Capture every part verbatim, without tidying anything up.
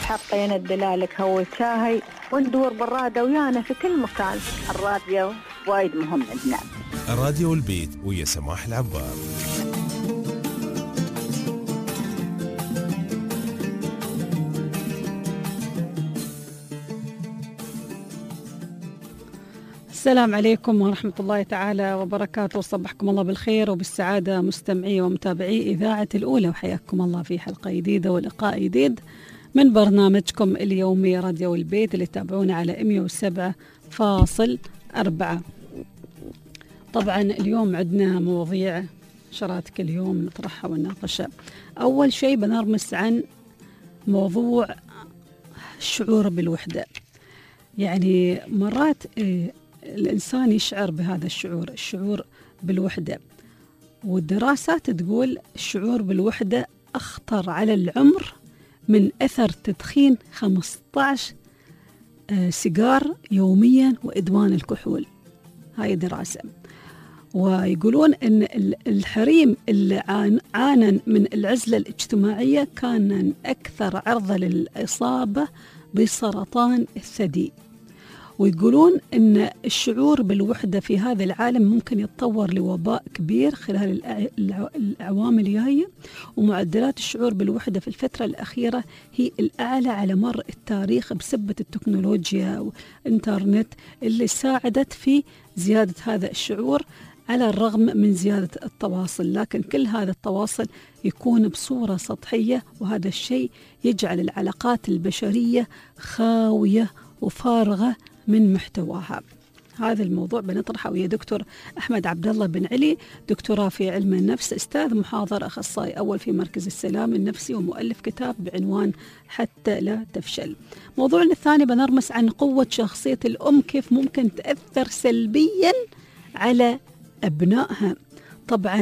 حقي ندلالك هو شاهي وندور بالرادة ويانا في كل مكان. الراديو وايد مهم عندنا. الراديو البيت ويا سماح العبار. السلام عليكم ورحمة الله تعالى وبركاته. صبحكم الله بالخير وبالسعادة مستمعي ومتابعي إذاعة الأولى، وحياكم الله في حلقة جديدة ولقاء جديد من برنامجكم اليومي راديو البيت اللي تابعونا على مئة وسبعة فاصل أربعة. طبعا اليوم عندنا مواضيع شراتك اليوم نطرحها ونناقشها. أول شيء بنرمس عن موضوع الشعور بالوحدة. يعني مرات الإنسان يشعر بهذا الشعور الشعور بالوحدة، والدراسات تقول الشعور بالوحدة أخطر على العمر من أثر تدخين خمسة عشر سيجار يوميا وإدمان الكحول. هاي دراسة. ويقولون أن الحريم اللي عانن من العزلة الاجتماعية كان أكثر عرضة للإصابة بسرطان الثدي. ويقولون أن الشعور بالوحدة في هذا العالم ممكن يتطور لوباء كبير خلال الأعوام الجاية، ومعدلات الشعور بالوحدة في الفترة الأخيرة هي الأعلى على مر التاريخ بسبب التكنولوجيا والإنترنت اللي ساعدت في زيادة هذا الشعور على الرغم من زيادة التواصل. لكن كل هذا التواصل يكون بصورة سطحية، وهذا الشيء يجعل العلاقات البشرية خاوية وفارغة من محتواها. هذا الموضوع بنطرحه ويا دكتور أحمد عبد الله بن علي، دكتوراه في علم النفس، أستاذ محاضر أخصائي أول في مركز السلام النفسي، ومؤلف كتاب بعنوان حتى لا تفشل. موضوعنا الثاني بنرمس عن قوة شخصية الأم، كيف ممكن تأثر سلبيا على أبنائها. طبعا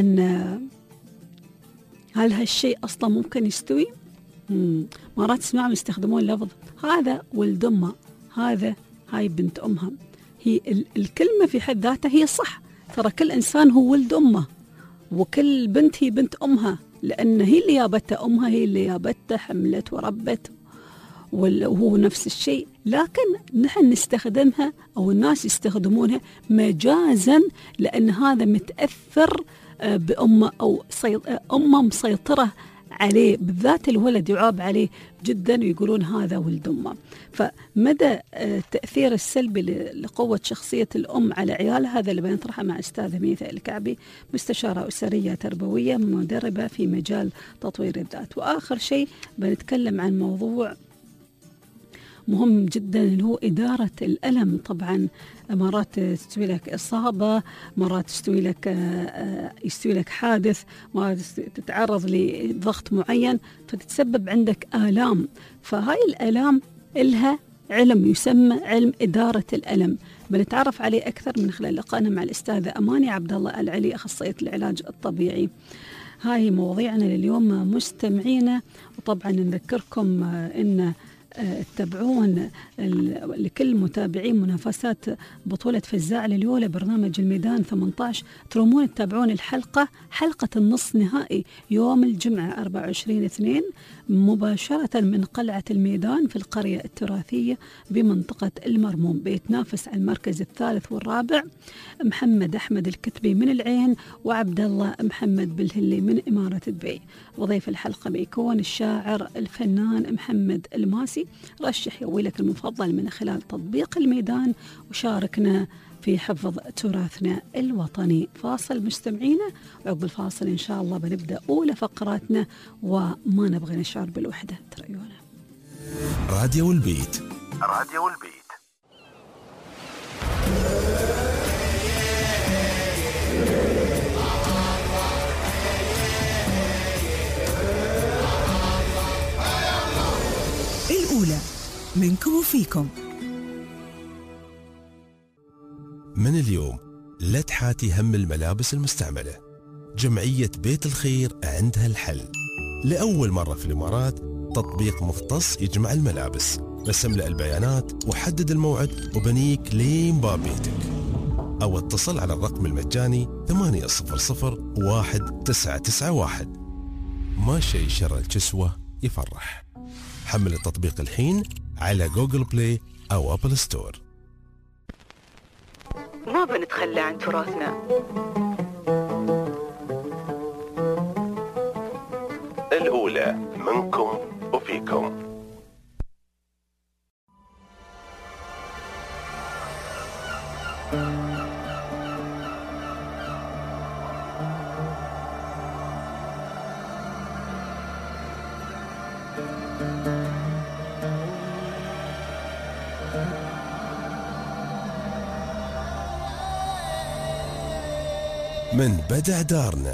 هل هالشيء أصلا ممكن يستوي؟ مرات تسمعهم يستخدمون لفظ هذا ولد أمه، هذا هاي بنت أمها. هي الكلمة في حد ذاتها هي صح، ترى كل إنسان هو ولد أمه، وكل بنت هي بنت أمها، لأن هي اللي جابتها أمها، هي اللي جابتها حملت وربت، وهو نفس الشيء. لكن نحن نستخدمها أو الناس يستخدمونها مجازا، لأن هذا متأثر بأمه أو أمه مسيطرة عليه، بالذات الولد يعاب عليه جدا ويقولون هذا ولد أمه. فمدى التأثير السلبي لقوة شخصية الأم على عيالها هذا اللي بنطرحه مع أستاذة ميثا الكعبي، مستشارة أسرية تربوية مدربة في مجال تطوير الذات. وآخر شيء بنتكلم عن موضوع مهم جدا اللي هو إدارة الألم. طبعا مرات تستوي لك إصابة، مرات تستوي لك يستوي لك حادث، مرات تتعرض لضغط معين فتتسبب عندك آلام. فهاي الآلام إلها علم يسمى علم إدارة الألم، بنتعرف عليه أكثر من خلال لقائنا مع الأستاذة أماني عبد الله العلي، أخصائية العلاج الطبيعي. هاي مواضيعنا لليوم مستمعينا. وطبعا نذكركم إن تتابعون لكل متابعين منافسات بطولة فزاع لليولة برنامج الميدان ثمانية عشر، ترومون تتابعون الحلقة حلقة النصف نهائي يوم الجمعة أربعة وعشرين اثنين مباشرة من قلعة الميدان في القرية التراثية بمنطقة المرموم. بيتنافس على المركز الثالث والرابع محمد أحمد الكتبي من العين وعبد الله محمد بالهلي من إمارة دبي. وضيف الحلقة بيكون الشاعر الفنان محمد الماسي، رشح يويلك المفضل من خلال تطبيق الميدان، وشاركنا في حفظ تراثنا الوطني. فاصل مستمعينا، وعقب الفاصل إن شاء الله بنبدأ أولى فقراتنا وما نبغى نشعر بالوحدة. ترأيونا راديو البيت. راديو البيت. الأولى منكم وفيكم. من اليوم لا تحاتي هم الملابس المستعملة. جمعية بيت الخير عندها الحل. لأول مرة في الإمارات تطبيق مختص يجمع الملابس. بس املأ البيانات وحدد الموعد وبنيك لين باب بيتك، أو اتصل على الرقم المجاني ثمانية صفر صفر واحد تسعة تسعة واحد. ما شيء شر الكسوة يفرح. حمل التطبيق الحين على جوجل بلاي أو أبل ستور. ما بنتخلى عن تراثنا. الأولى منكم وفيكم. من بدع دارنا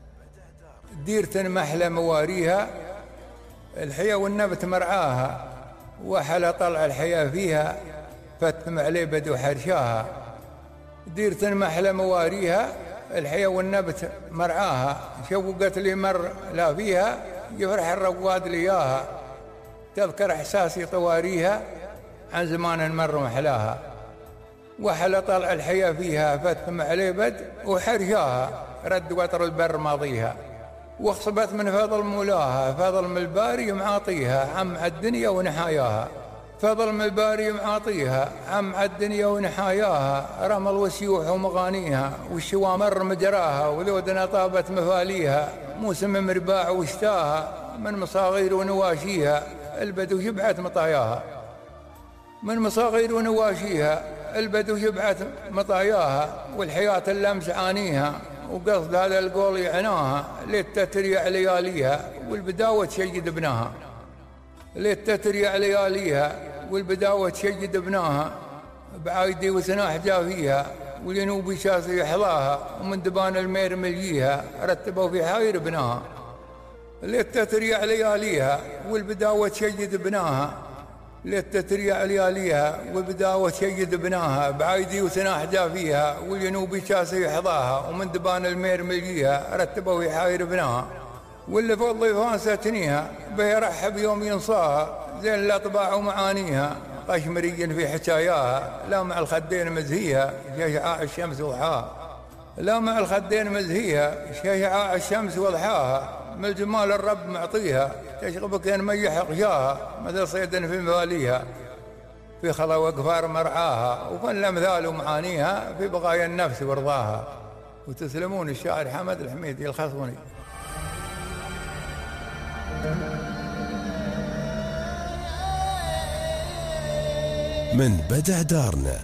ديرة محلى مواريها، الحياة والنبت مرعاها، وحلا طلع الحياة فيها، فتم عليه بدو حرشاها. ديرة محلى مواريها، الحياة والنبت مرعاها، شوقت لي مر لا فيها، يفرح الرواد لياها. تذكر إحساسي طواريها، عن زمان مر محلاها، وحلا طلع الحياة فيها، فتم عليه بد وحرشاها. رد وتر البر ماضيها، واخصبت من فضل مولاها، فضل من الباري معاطيها، عم الدنيا ونحاياها. فضل من الباري معاطيها، عم الدنيا ونحاياها. رمل وسيوح ومغانيها، والشوامر مجراها، وذودنا طابت مفاليها. موسم مرباع واشتاها، من مصاغير ونواشيها، البدو شبعت مطاياها. من مصاغير ونواشيها، البدو شبعت مطاياها. والحياة اللمس عانيها، وقصد هذا القول يعناها. للتتريع لياليها، والبداوة تشيد ابناها. للتتريع لياليها، والبداوة تشيد ابناها. بعايدي وسناح جافيها، والينوبي شاسي يحظاها. ومن دبان المير مليها، رتبوا في حاير ابناها. للتتريع لياليها، والبداوة تشيد ابناها. للتتريع لياليها، والبداوة تشيد بناها. بعايدي وسناح جافيها، والينوبي شاسي يحظاها. ومن دبان المير مليها، رتبوا يحاير بناها. واللي فوق ضيفان ساتنيها، بيرحب يوم ينصاها. زين الأطباع ومعانيها، قشمري في حكاياها. لا مع الخدين مزهيها، شعاع الشمس وضحاها. لا مع الخدين مزهيها، شعاع الشمس وضحاها. من الجمال الرب معطيها، تشغبك ان ميح غشاها. مثل صيد في مواليها، في خلا وقفار مرعاها. وفن الامثال ومعانيها، في بقايا النفس ورضاها. وتسلمون الشاعر حمد الحميدي الخصوني. من بدع دارنا.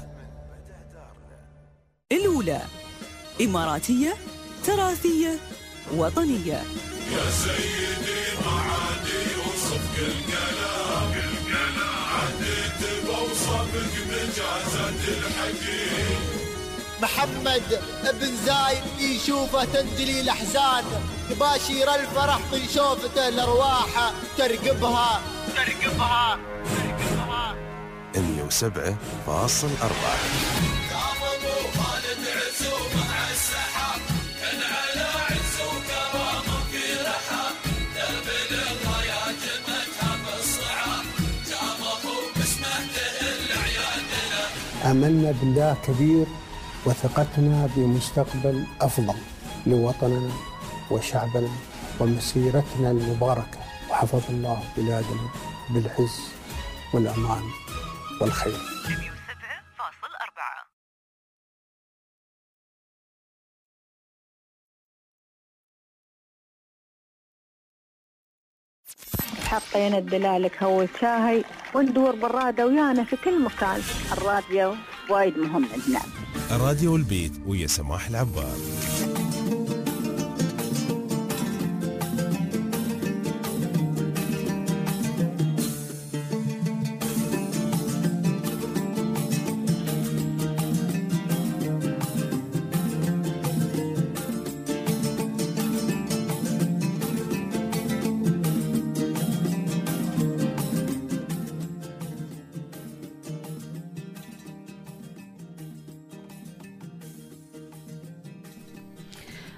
الأولى إماراتية، تراثية، وطنية. يا سيدي ما عاد يوصف كل كلام، عديت بوصفك بجازة الحكيم. محمد ابن زايد يشوفه تنجلي الأحزان، تباشير الفرح من شوفته الأرواح ترقبها ترقبها ترقبها. مية وسبعة فاصل أربعة. آمنا بالله كبير، وثقتنا بمستقبل أفضل لوطننا وشعبنا ومسيرتنا المباركة. وحفظ الله بلادنا بالعز والأمان والخير. حطينا الدلالك هو شاهي، وندور بالرادة ويانا في كل مكان. الراديو وايد مهم عندنا. راديو البيت ويا سماح العبار.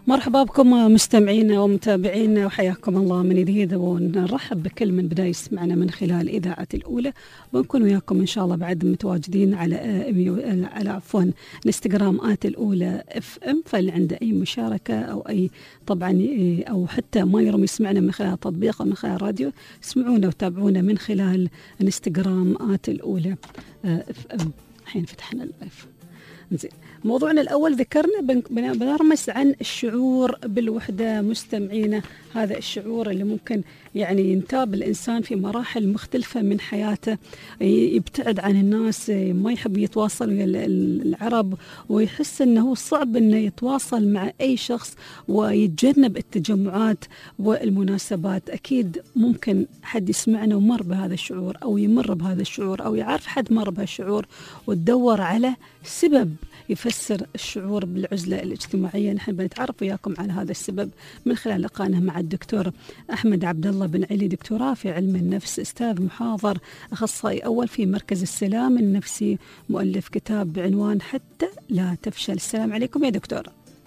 مرحبا بكم مستمعينا ومتابعينا وحياكم الله من جديد، ونرحب بكل من بدأ يسمعنا من خلال إذاعة الأولى. بنكون وياكم إن شاء الله بعد متواجدين على على عفوا انستغرام آت الأولى اف ام، فاللي عنده أي مشاركة أو أي طبعا أو حتى ما يرم يسمعنا من خلال تطبيق أو من خلال راديو، اسمعونا وتابعونا من خلال انستغرام آت الأولى اف ام. الحين فتحنا اللايف. زين، موضوعنا الأول ذكرنا بنرمس عن الشعور بالوحدة. مستمعينا، هذا الشعور اللي ممكن يعني ينتاب الإنسان في مراحل مختلفة من حياته، يبتعد عن الناس، ما يحب يتواصل ويا العرب، ويحس أنه صعب أنه يتواصل مع أي شخص ويتجنب التجمعات والمناسبات. أكيد ممكن حد يسمعنا ومر بهذا الشعور أو يمر بهذا الشعور أو يعرف حد مر بهذا الشعور وتدور على سبب يفسر الشعور بالعزلة الاجتماعية. نحن بنتعرف وياكم على هذا السبب من خلال لقائنا مع الدكتور أحمد عبد الله بن علي، دكتوراه في علم النفس، أستاذ محاضر، أخصائي أول في مركز السلام النفسي، مؤلف كتاب بعنوان حتى لا تفشل. السلام عليكم يا دكتور.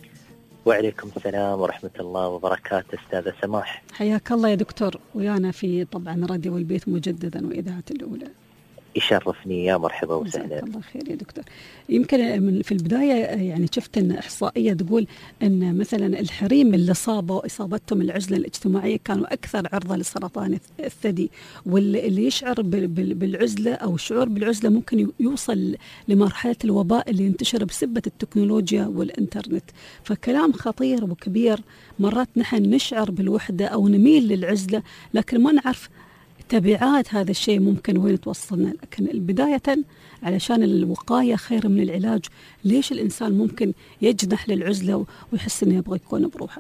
وعليكم السلام ورحمة الله وبركاته أستاذة سماح. حياك الله يا دكتور، ويانا في طبعا راديو البيت مجددا وإذاعة الأولى. يشرفني، يا مرحبا وسهلا. الله خير يا دكتور. يمكن في البداية يعني شفت أن إحصائية تقول أن مثلا الحريم اللي صابوا إصابتهم العزلة الاجتماعية كانوا أكثر عرضة لسرطان الثدي، واللي يشعر بالعزلة أو الشعور بالعزلة ممكن يوصل لمرحلة الوباء اللي ينتشر بسبة التكنولوجيا والإنترنت. فكلام خطير وكبير. مرات نحن نشعر بالوحدة أو نميل للعزلة لكن ما نعرف تبعات هذا الشيء ممكن وين توصلنا. لكن بداية علشان الوقاية خير من العلاج، ليش الإنسان ممكن يجنح للعزلة ويحس إنه يبغى يكون بروحه؟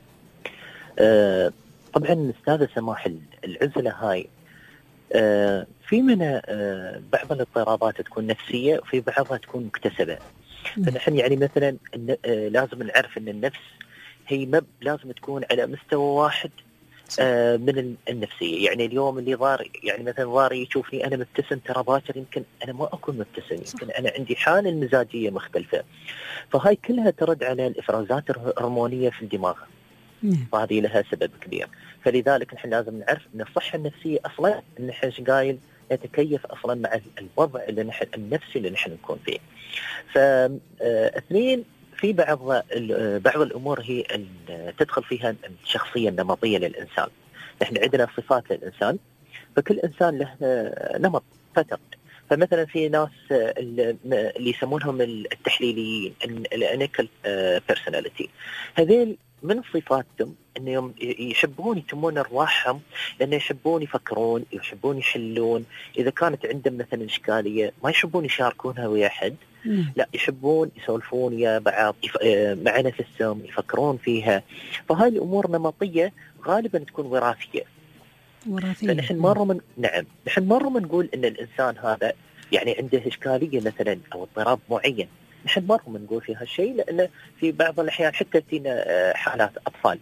آه طبعا أستاذة سماح، العزلة هاي آه في منها آه بعض الاضطرابات تكون نفسية وفي بعضها تكون مكتسبة. فنحن يعني مثلا آه لازم نعرف أن النفس هي مب لازم تكون على مستوى واحد آه من النفسية. يعني اليوم اللي ضار يعني مثلا ضاري يشوفني أنا مبتسم، ترى باكر يمكن أنا ما أكون مبتسم، يمكن أنا عندي حالة المزاجية مختلفة. فهاي كلها ترد على الإفرازات الهرمونية في الدماغ، وهذه لها سبب كبير. فلذلك نحن لازم نعرف أن الصحة النفسية أصلا نحن قايل نتكيف أصلا مع الوضع اللي نحن النفسي اللي نحن نكون فيه. فاثنين، في بعض بعض الأمور هي تدخل فيها الشخصية النمطية للإنسان. نحن عندنا صفات للإنسان، فكل إنسان له نمط فتر. فمثلا في ناس اللي يسمونهم التحليليين، الانيكال بيرسوناليتي، هذيل من صفاتهم انهم يحبون يتمون ارواحهم، لانه يحبون يفكرون، يحبون يحلون. اذا كانت عندهم مثلا اشكاليه ما يحبون يشاركونها ويا حد، لا يحبون يسولفون يا بعض يف... مع نفسهم يفكرون فيها. فهاي الامور نمطيه غالبا تكون وراثيه. وراثيه. فنحن مره من نعم نحن مره ما نقول ان الانسان هذا يعني عنده اشكاليه مثلا او اضطراب معين. نحن مرة ما نقول في هالشيء، لأن في بعض الأحيان حتى تينا حالات أطفال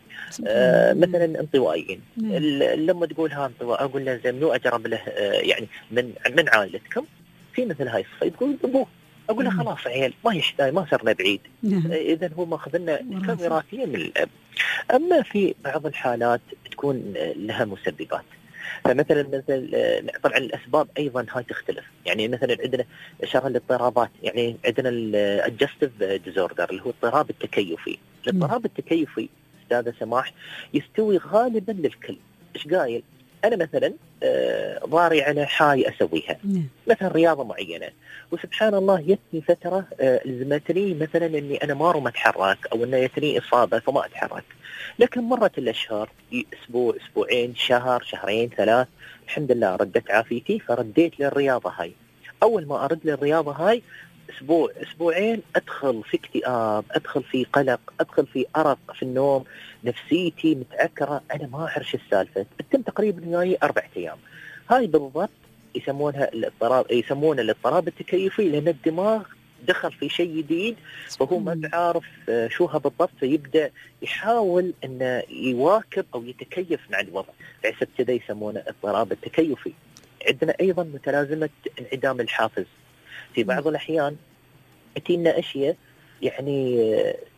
آه مثلا انطوائيين، لما تقول ها انطوائي أقول له زين منو أجرب له آه يعني من من عائلتكم في مثل هاي الصفة، تقول أبوه، أقول له خلاص عيال ما يحتاج، ما صرنا بعيد. آه إذا هو ماخذ لنا كوراثية من الأب. أما في بعض الحالات تكون لها مسببات. فمثلا مثل طبعا الاسباب ايضا هاي تختلف. يعني مثلا عندنا شر الاضطرابات، يعني عندنا الادجستيف ديزوردر اللي هو الاضطراب التكيفي. الاضطراب التكيفي استاذه سماح يستوي غالبا للكل. ايش قايل؟ انا مثلا ضاري على حاجه اسويها، مثلا رياضه معينه، وسبحان الله يتني فتره لزمتني مثلا اني انا ما روم اتحرك او انه يتني اصابه فما اتحرك. لكن مرت الاشهر، اسبوع اسبوعين شهر شهرين ثلاث، الحمد لله ردت عافيتي فرديت للرياضه هاي. اول ما ارد للرياضه هاي اسبوع اسبوعين ادخل في اكتئاب، ادخل في قلق، ادخل في ارق في النوم، نفسيتي متعكره، انا ما اعرف شو السالفه. تتم تقريبا وياي اربع ايام. هاي بالضبط يسمونها الاضطراب، يسمونه الاضطراب التكيفي، لان الدماغ دخل في شيء جديد فهو ما بعرف شوها بالضبط، فيبدا يحاول انه يواكب او يتكيف مع الوضع، فحسب كذا يسمونه اضطراب التكيفي. عندنا ايضا متلازمه انعدام الحافز. في بعض الأحيان تينا أشياء يعني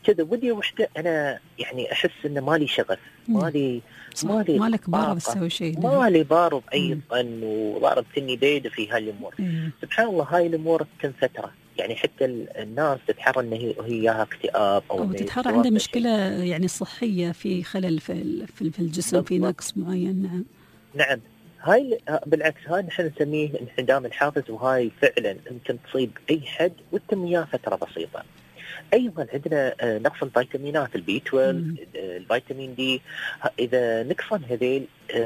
كذا ودي وحده انا يعني احس انه مالي شغف، مالي مالي مالك بارض تسوي شيء، مالي بارض ايضا وبارض تني بيد في هالامور. مم. سبحان الله هاي الامور تكون فتره، يعني حتى الناس تتحرى ان هي هي اكتئاب او, أو تتحرى عنده مشكله يعني صحيه في خلل في في الجسم، في نقص معين. نعم نعم هاي بالعكس هاي نحن نسميه انعدام الحافز، وهاي فعلا يمكن تصيب اي حد وتتم وياه فتره بسيطه. ايضا عندنا نقص الفيتامينات البي اثناشر، الفيتامين دي، اذا نقصن هذيل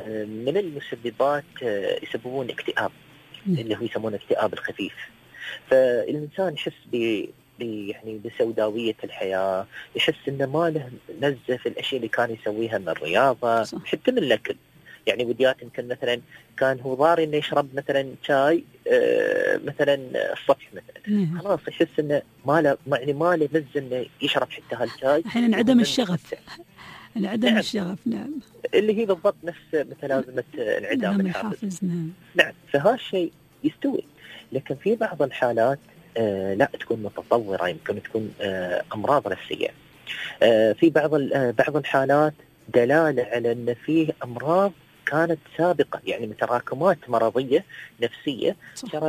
من المسببات يسببون اكتئاب اللي هو يسمونه الاكتئاب الخفيف. فالانسان يحس ب يعني بسوداويه الحياه، يحس انه ما له لذه في الاشياء اللي كان يسويها من الرياضه حتى من الاكل. يعني وديات يمكن مثلا كان هو ضاري انه يشرب مثلا شاي آه مثلا الصبح مثلا، خلاص يحس انه ما له يعني ما له لذه انه يشرب حتى هالشاي. الحين انعدم الشغف، انعدم نعم. الشغف نعم، اللي هي بالضبط نفس متلازمه انعدام الحافز. نعم نعم فهالشيء يستوي. لكن في بعض الحالات آه لا تكون متطوره، يمكن تكون آه امراض نفسيه. آه في بعض بعض الحالات دلاله على ان فيه امراض كانت سابقة، يعني من تراكمات مرضية نفسية. ترى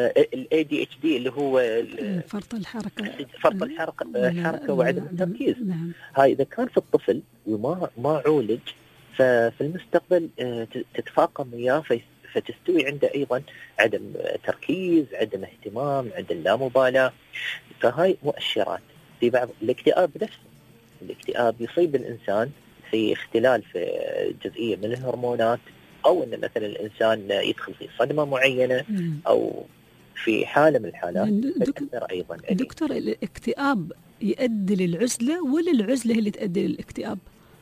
ال إيه دي إتش دي اللي هو فرط الحركة فرط الحركة الحركة وعدم التركيز. نعم. هاي إذا كان في الطفل وما ما عولج ففي المستقبل تتفاقم وياه فتستوي عنده أيضا عدم تركيز، عدم اهتمام، عدم لا مبالاة. فهاي مؤشرات. في بعض الاكتئاب نفسه، الاكتئاب يصيب الإنسان في اختلال في جزئية من الهرمونات، أو أن مثلا الإنسان يدخل في صدمة معينة أو في حالة من الحالات تأثر أيضا. دكتور الاكتئاب يؤدي للعزلة ولا العزلة اللي تؤدي للاكتئاب؟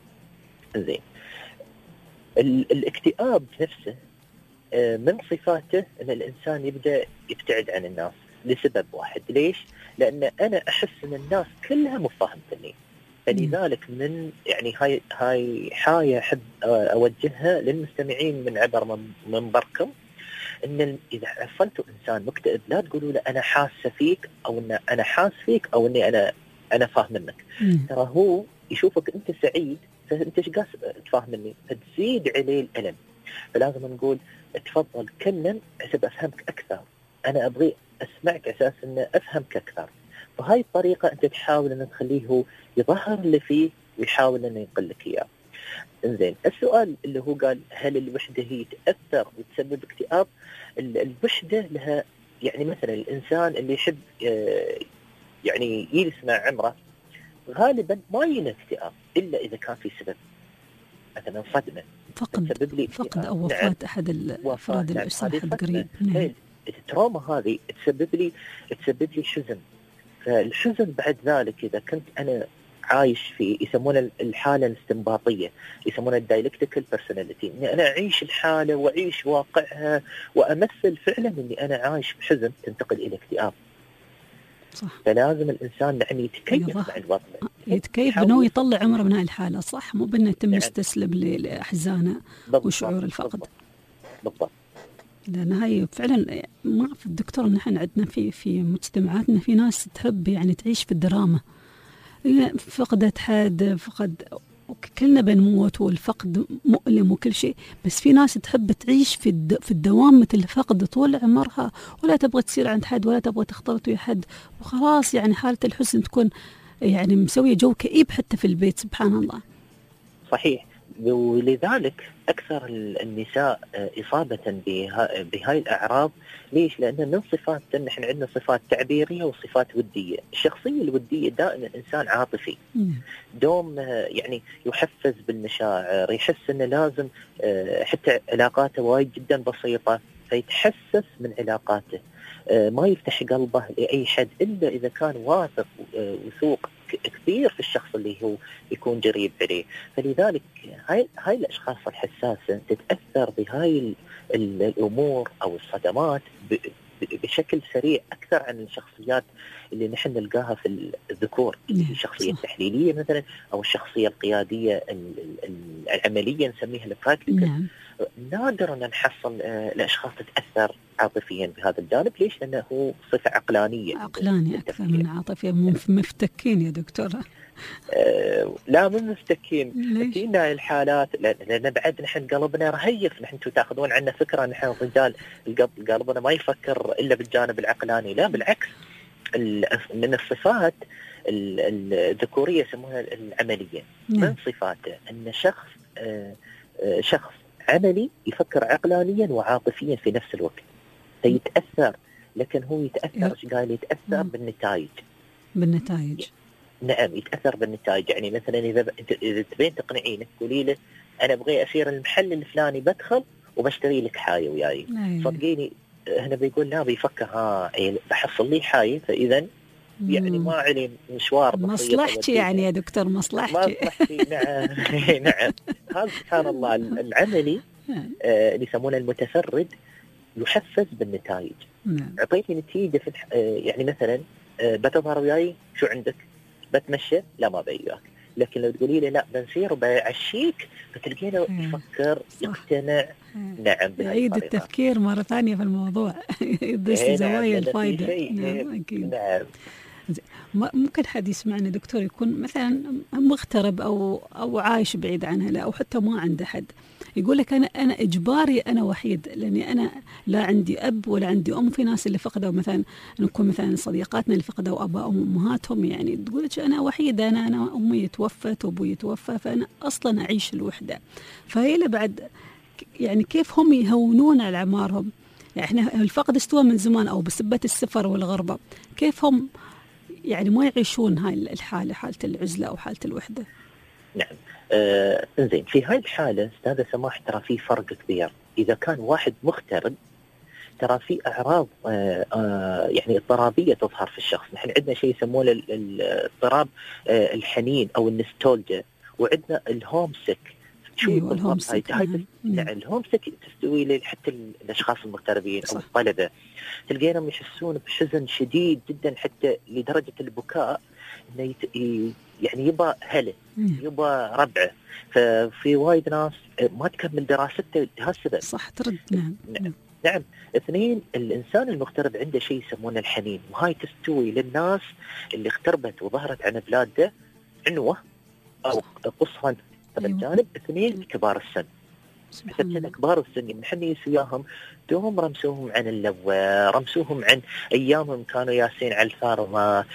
زين الاكتئاب نفسه من صفاته أن الإنسان يبدأ يبتعد عن الناس لسبب واحد. ليش؟ لأن أنا أحس أن الناس كلها مفاهمتني. فلذلك من يعني هاي هاي حاجة أحب أوجهها للمستمعين من عبر منبركم، إن إذا حصلتوا إنسان مكتئب لا تقولوا له أنا حاسة فيك أو إن أنا حاس فيك أو إني أنا أنا فاهم منك. ترى هو يشوفك أنت سعيد فأنت إيش قاس تفهم مني، فتزيد عليه الألم. فلازم نقول تفضل كلم عشان أفهمك أكثر، أنا أبغي أسمعك أساس إن أفهمك أكثر. فهاي الطريقة أنت تحاول أن تخليه هو يظهر اللي فيه ويحاول أنه ينقل لك إياه. إنزين السؤال اللي هو قال هل الوحدة هي تأثر وتسبب اكتئاب؟ الوحدة لها يعني مثلا الإنسان اللي يحب يعني يسمع عمره غالبا ما ينه اكتئاب إلا إذا كان في سبب، مثلا صدمة فقد فقد أو وفاة نعم. أحد الأفراد الأسرة حد قريب. نعم. التروما هذه تسبب لي تسبب لي حزن. فالحزن بعد ذلك إذا كنت أنا عايش في يسمونه الحالة الاستنباطية، يسمونه الدايلكتيكال بيرسوناليتي، إني أنا أعيش الحالة وأعيش واقعها وأمثل فعلا إني أنا عايش بحزن، تنتقل إلى اكتئاب. صح. فلازم الإنسان يعني يتكيف مع الوضع، يتكيف بأنه يطلع عمره من هاي الحالة. صح، مو بأنه يتم يستسلم لأحزانه وشعور الفقد. بالضبط. لأن هاي فعلا ما في الدكتور، نحن عندنا في في مجتمعاتنا في ناس تحب يعني تعيش في الدراما، فقدت حد، فقد كلنا بنموت والفقد مؤلم وكل شيء، بس في ناس تحب تعيش في الد... في الدوام مثل الفقد طول عمرها، ولا تبغى تصير عند حد ولا تبغى تختلط ويا حد، وخلاص يعني حالة الحزن تكون يعني مسوية جو كئيب حتى في البيت. سبحان الله. صحيح. ولذلك أكثر النساء إصابة بهاي الأعراض. ليش؟ لأن من صفات نحن عندنا صفات تعبيرية وصفات ودية. الشخصية الودية دائما إنسان عاطفي دوم يعني يحفز بالمشاعر، يحس أنه لازم حتى علاقاته وايد جدا بسيطة فيتحسس من علاقاته، ما يفتح قلبه لأي حد إلا إذا كان واثق وثوق كثير في الشخص اللي هو يكون قريب عليه. فلذلك هاي هاي الأشخاص الحساسة تتأثر بهاي الأمور أو الصدمات بشكل سريع أكثر عن الشخصيات اللي نحن نلقاها في الذكور، الشخصية التحليلية مثلا أو الشخصية القيادية العملية نسميها البراكتيكال. نادر أن نحصل الأشخاص تتأثر عاطفيا بهذا الجانب. ليش؟ لأنه هو صفة عقلانية، عقلاني أكثر من عاطفية، مفتكين يا دكتورة. آه لا من مستكين فينا الحالات، لأن بعد نحن قلبنا رهيف، نحن تاخذون عنا فكرة نحن الرجال القلب قلبنا ما يفكر إلا بالجانب العقلاني، لا بالعكس. من الصفات الذكورية يسمونها العملية. من صفاته أن شخص آه آه شخص عملي يفكر عقلانيا وعاطفيا في نفس الوقت، فيتأثر، لكن هو يتأثر ايش قال يتأثر مم. بالنتائج. بالنتائج نعم يتأثر بالنتائج. يعني مثلا إذا إذا تبين تقنعينه تقولي له أنا أبغى أسير المحل الفلاني بدخل وبشتري لك حاية وياي، صدقيني هنا بيقول لا، بيفكر ها بحصل لي حاية، فإذا يعني ما علي مشوار مصلحتي يعني يا دكتور مصلحتي. مصلحتي نعم نعم. هذا سبحان الله العملي آه اللي يسمونه المتفرد يحفز بالنتائج. أعطيتني نتيجة في الح... آه يعني مثلا آه بتظهر وياي شو عندك؟ بتمشى؟ لا ما بياك. لكن لو تقولي لي لا بنسير وبعشيك فتلقينه يفكر يقتنع. نعم يعيد التفكير مرة ثانية في الموضوع يدرس زوايا الفائدة. نعم أكيد. نعم. ممكن حد يسمعنا دكتور يكون مثلا مغترب أو أو عايش بعيد عن أهله أو حتى ما عنده حد، يقول لك أنا أنا إجباري أنا وحيد لأني أنا لا عندي أب ولا عندي أم. في ناس اللي فقدوا مثلا نكون مثلا صديقاتنا اللي فقدوا أباء وأمهاتهم، يعني تقول لك أنا وحيدة، أنا أنا أمي توفت وأبوي توفى، فأنا أصلا أعيش الوحدة. فهي بعد يعني كيف هم يهونون على أعمارهم؟ يعني إحنا الفقد استوى من زمان أو بسبة السفر والغربة، كيف هم يعني ما يعيشون هاي الحالة، حالة العزلة أو حالة الوحدة؟ نعم آه زين. في هاي الحالة أستاذة سماح ترى في فرق كبير. إذا كان واحد مغترب ترى في أعراض آه آه يعني اضطرابية تظهر في الشخص. نحن عندنا شيء يسمونه الاضطراب آه الحنين أو النستولجيا، وعندنا الهومسك. شو أيوة الهومسك؟ هاي نعم الهومسك تستوي حتى الأشخاص المغتربين أو الطلبة تلقينهم يحسون بحزن شديد جدا حتى لدرجة البكاء، إنه يت... يعني يبى هله يبى ربعه. ففي وايد ناس ما تكمل دراسته لهالسبب. صح ترد. نعم. نعم. نعم. اثنين، الإنسان المغترب عنده شيء يسمونه الحنين، وهاي تستوي للناس اللي اغتربت وظهرت عن بلاده عنوة أو قصرا هذا الجانب. اثنين، كبار السن. حتى كبار السن من وياهم دوهم رمسوهم عن اللوى، رمسوهم عن ايامهم كانوا ياسين على الفارمه.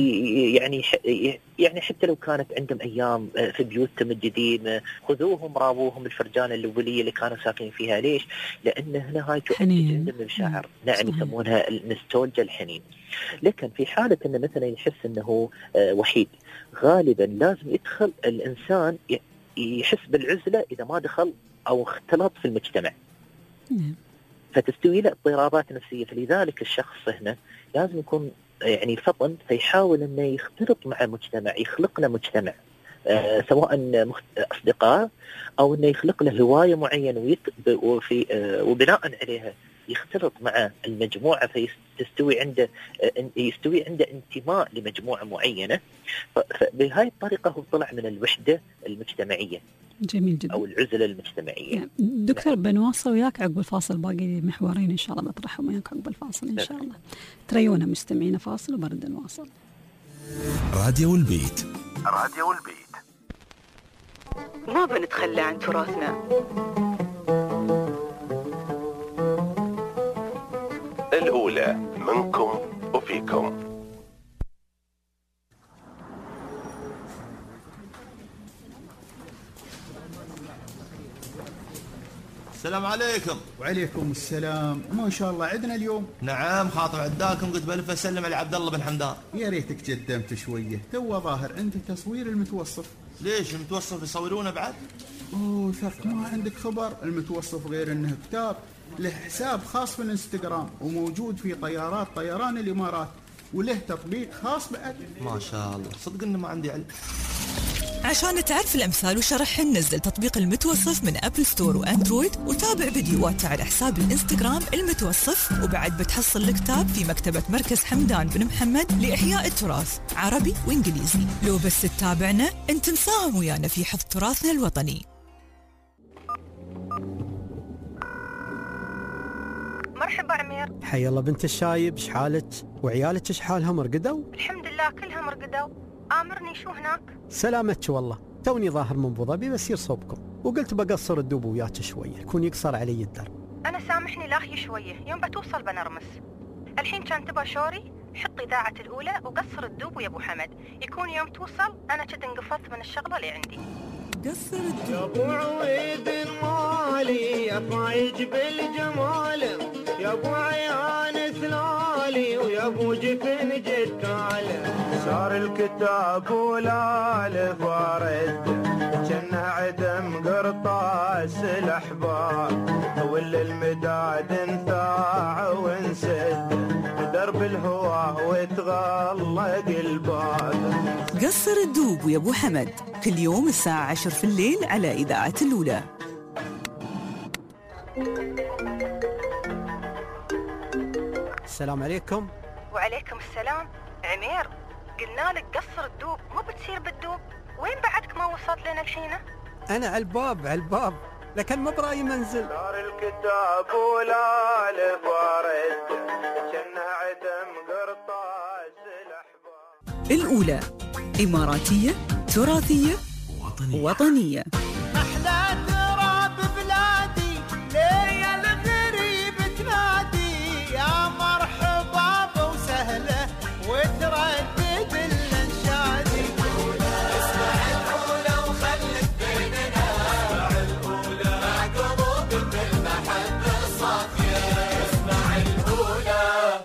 يعني يعني حتى لو كانت عندهم ايام في بيوتهم القديمه خذوهم رابوهم الفرجانه الاوليه اللي كانوا ساكنين فيها. ليش؟ لان هنا هاي عندهم المشاعر. نعم يسمونها النستولجيا الحنين. لكن في حاله انه مثلا يحس انه وحيد، غالبا لازم يدخل الانسان يحس بالعزله اذا ما دخل أو اختلط في المجتمع. مم. فتستوي له اضطرابات نفسية. فلذلك الشخص هنا لازم يكون يعني فطن، فيحاول أنه يختلط مع مجتمع، يخلق له مجتمع آه سواء مخت... أصدقاء أو أنه يخلق له هواية معينة ويت... وفي آه وبناء عليها يختلط مع المجموعة، فيستوي عنده آه يستوي عنده انتماء لمجموعة معينة. فبهاي الطريقة هو طلع من الوحدة المجتمعية. جميل جدا. أو العزلة المجتمعية. يعني دكتور بنواصل وياك عقب الفاصل، باقي محورين إن شاء الله بطرحهم وياك عقب الفاصل إن شاء الله. تريونا مستمعين فاصل وبرد نواصل. راديو البيت. راديو البيت. ما بنتخلى عن تراثنا. الأولى منكم وفيكم. السلام عليكم. وعليكم السلام. ما شاء الله عندنا اليوم. نعم خاطر عداكم، قلت بلف اسلم على عبد الله بن حمدان. يا ريتك قدمت شويه، تو ظاهر عندي تصوير المتوصف. ليش المتوصف يصورونه بعد؟ اوه ثق ما عندك خبر. المتوصف غير انه كتاب له حساب خاص في الانستغرام وموجود في طيارات طيران الامارات، وله تطبيق خاص بعد. ما شاء الله، صدق انه ما عندي علم. عشان تعرف الأمثال وشرحهن نزل تطبيق المتوصف من أبل ستور وأندرويد، وتابع فيديوهاته على حساب الإنستغرام المتوصف. وبعد بتحصل الكتاب في مكتبة مركز حمدان بن محمد لإحياء التراث عربي وإنجليزي. لو بس تتابعنا أنت نساهم ويانا في حفظ تراثنا الوطني. مرحبا عمير. حي الله بنت الشايب، شحالك وعيالك شحالهم رقدوا؟ الحمد لله كلهم رقدوا. آمرني شو هناك؟ سلامتك والله، توني ظاهر من ابو ظبي بسير صوبكم، وقلت بقصر الدوب وياك شويه، يكون يقصر علي الدرب. أنا سامحني لاخي شوية، يوم بتوصل بنرمس. الحين كان تبى شوري، حط إذاعة الأولى وقصر الدوب ويا أبو حمد، يكون يوم توصل أنا كد انقفضت من الشغلة اللي عندي. قصر الدوب. يا أبو عويد المالي يا فايج بالجمال، يا أبو عيان ثلالي ويا أبو جفن جدال، صار الكتاب ولا الفارد جنة عدم قرطاس الأحباب، ولا المداد انثاع وانسد درب الهوى وتغلق الباب. قصر الدوب ويا أبو حمد كل يوم الساعة عشر في الليل على إذاعة الأولى. السلام عليكم. وعليكم السلام. عمير، قلنا لك قصر الدوب، مو بتصير بالدوب. وين بعدك ما وصلت لنا الحينة؟ أنا على الباب على الباب، لكن ما براي منزل. صار الكتاب ولا الفارد جنة عدم قرطاس الأحباب. الأولى إماراتية تراثية وطنية, وطنية. أحلى تراب بلادي ليا الغريب تنادي، يا مرحبا وسهلة وتردد الانشادي. اسمع الأولى وخليك بيننا، اسمع الأولى مع قلوب بالمحبة الصافية، اسمع الأولى.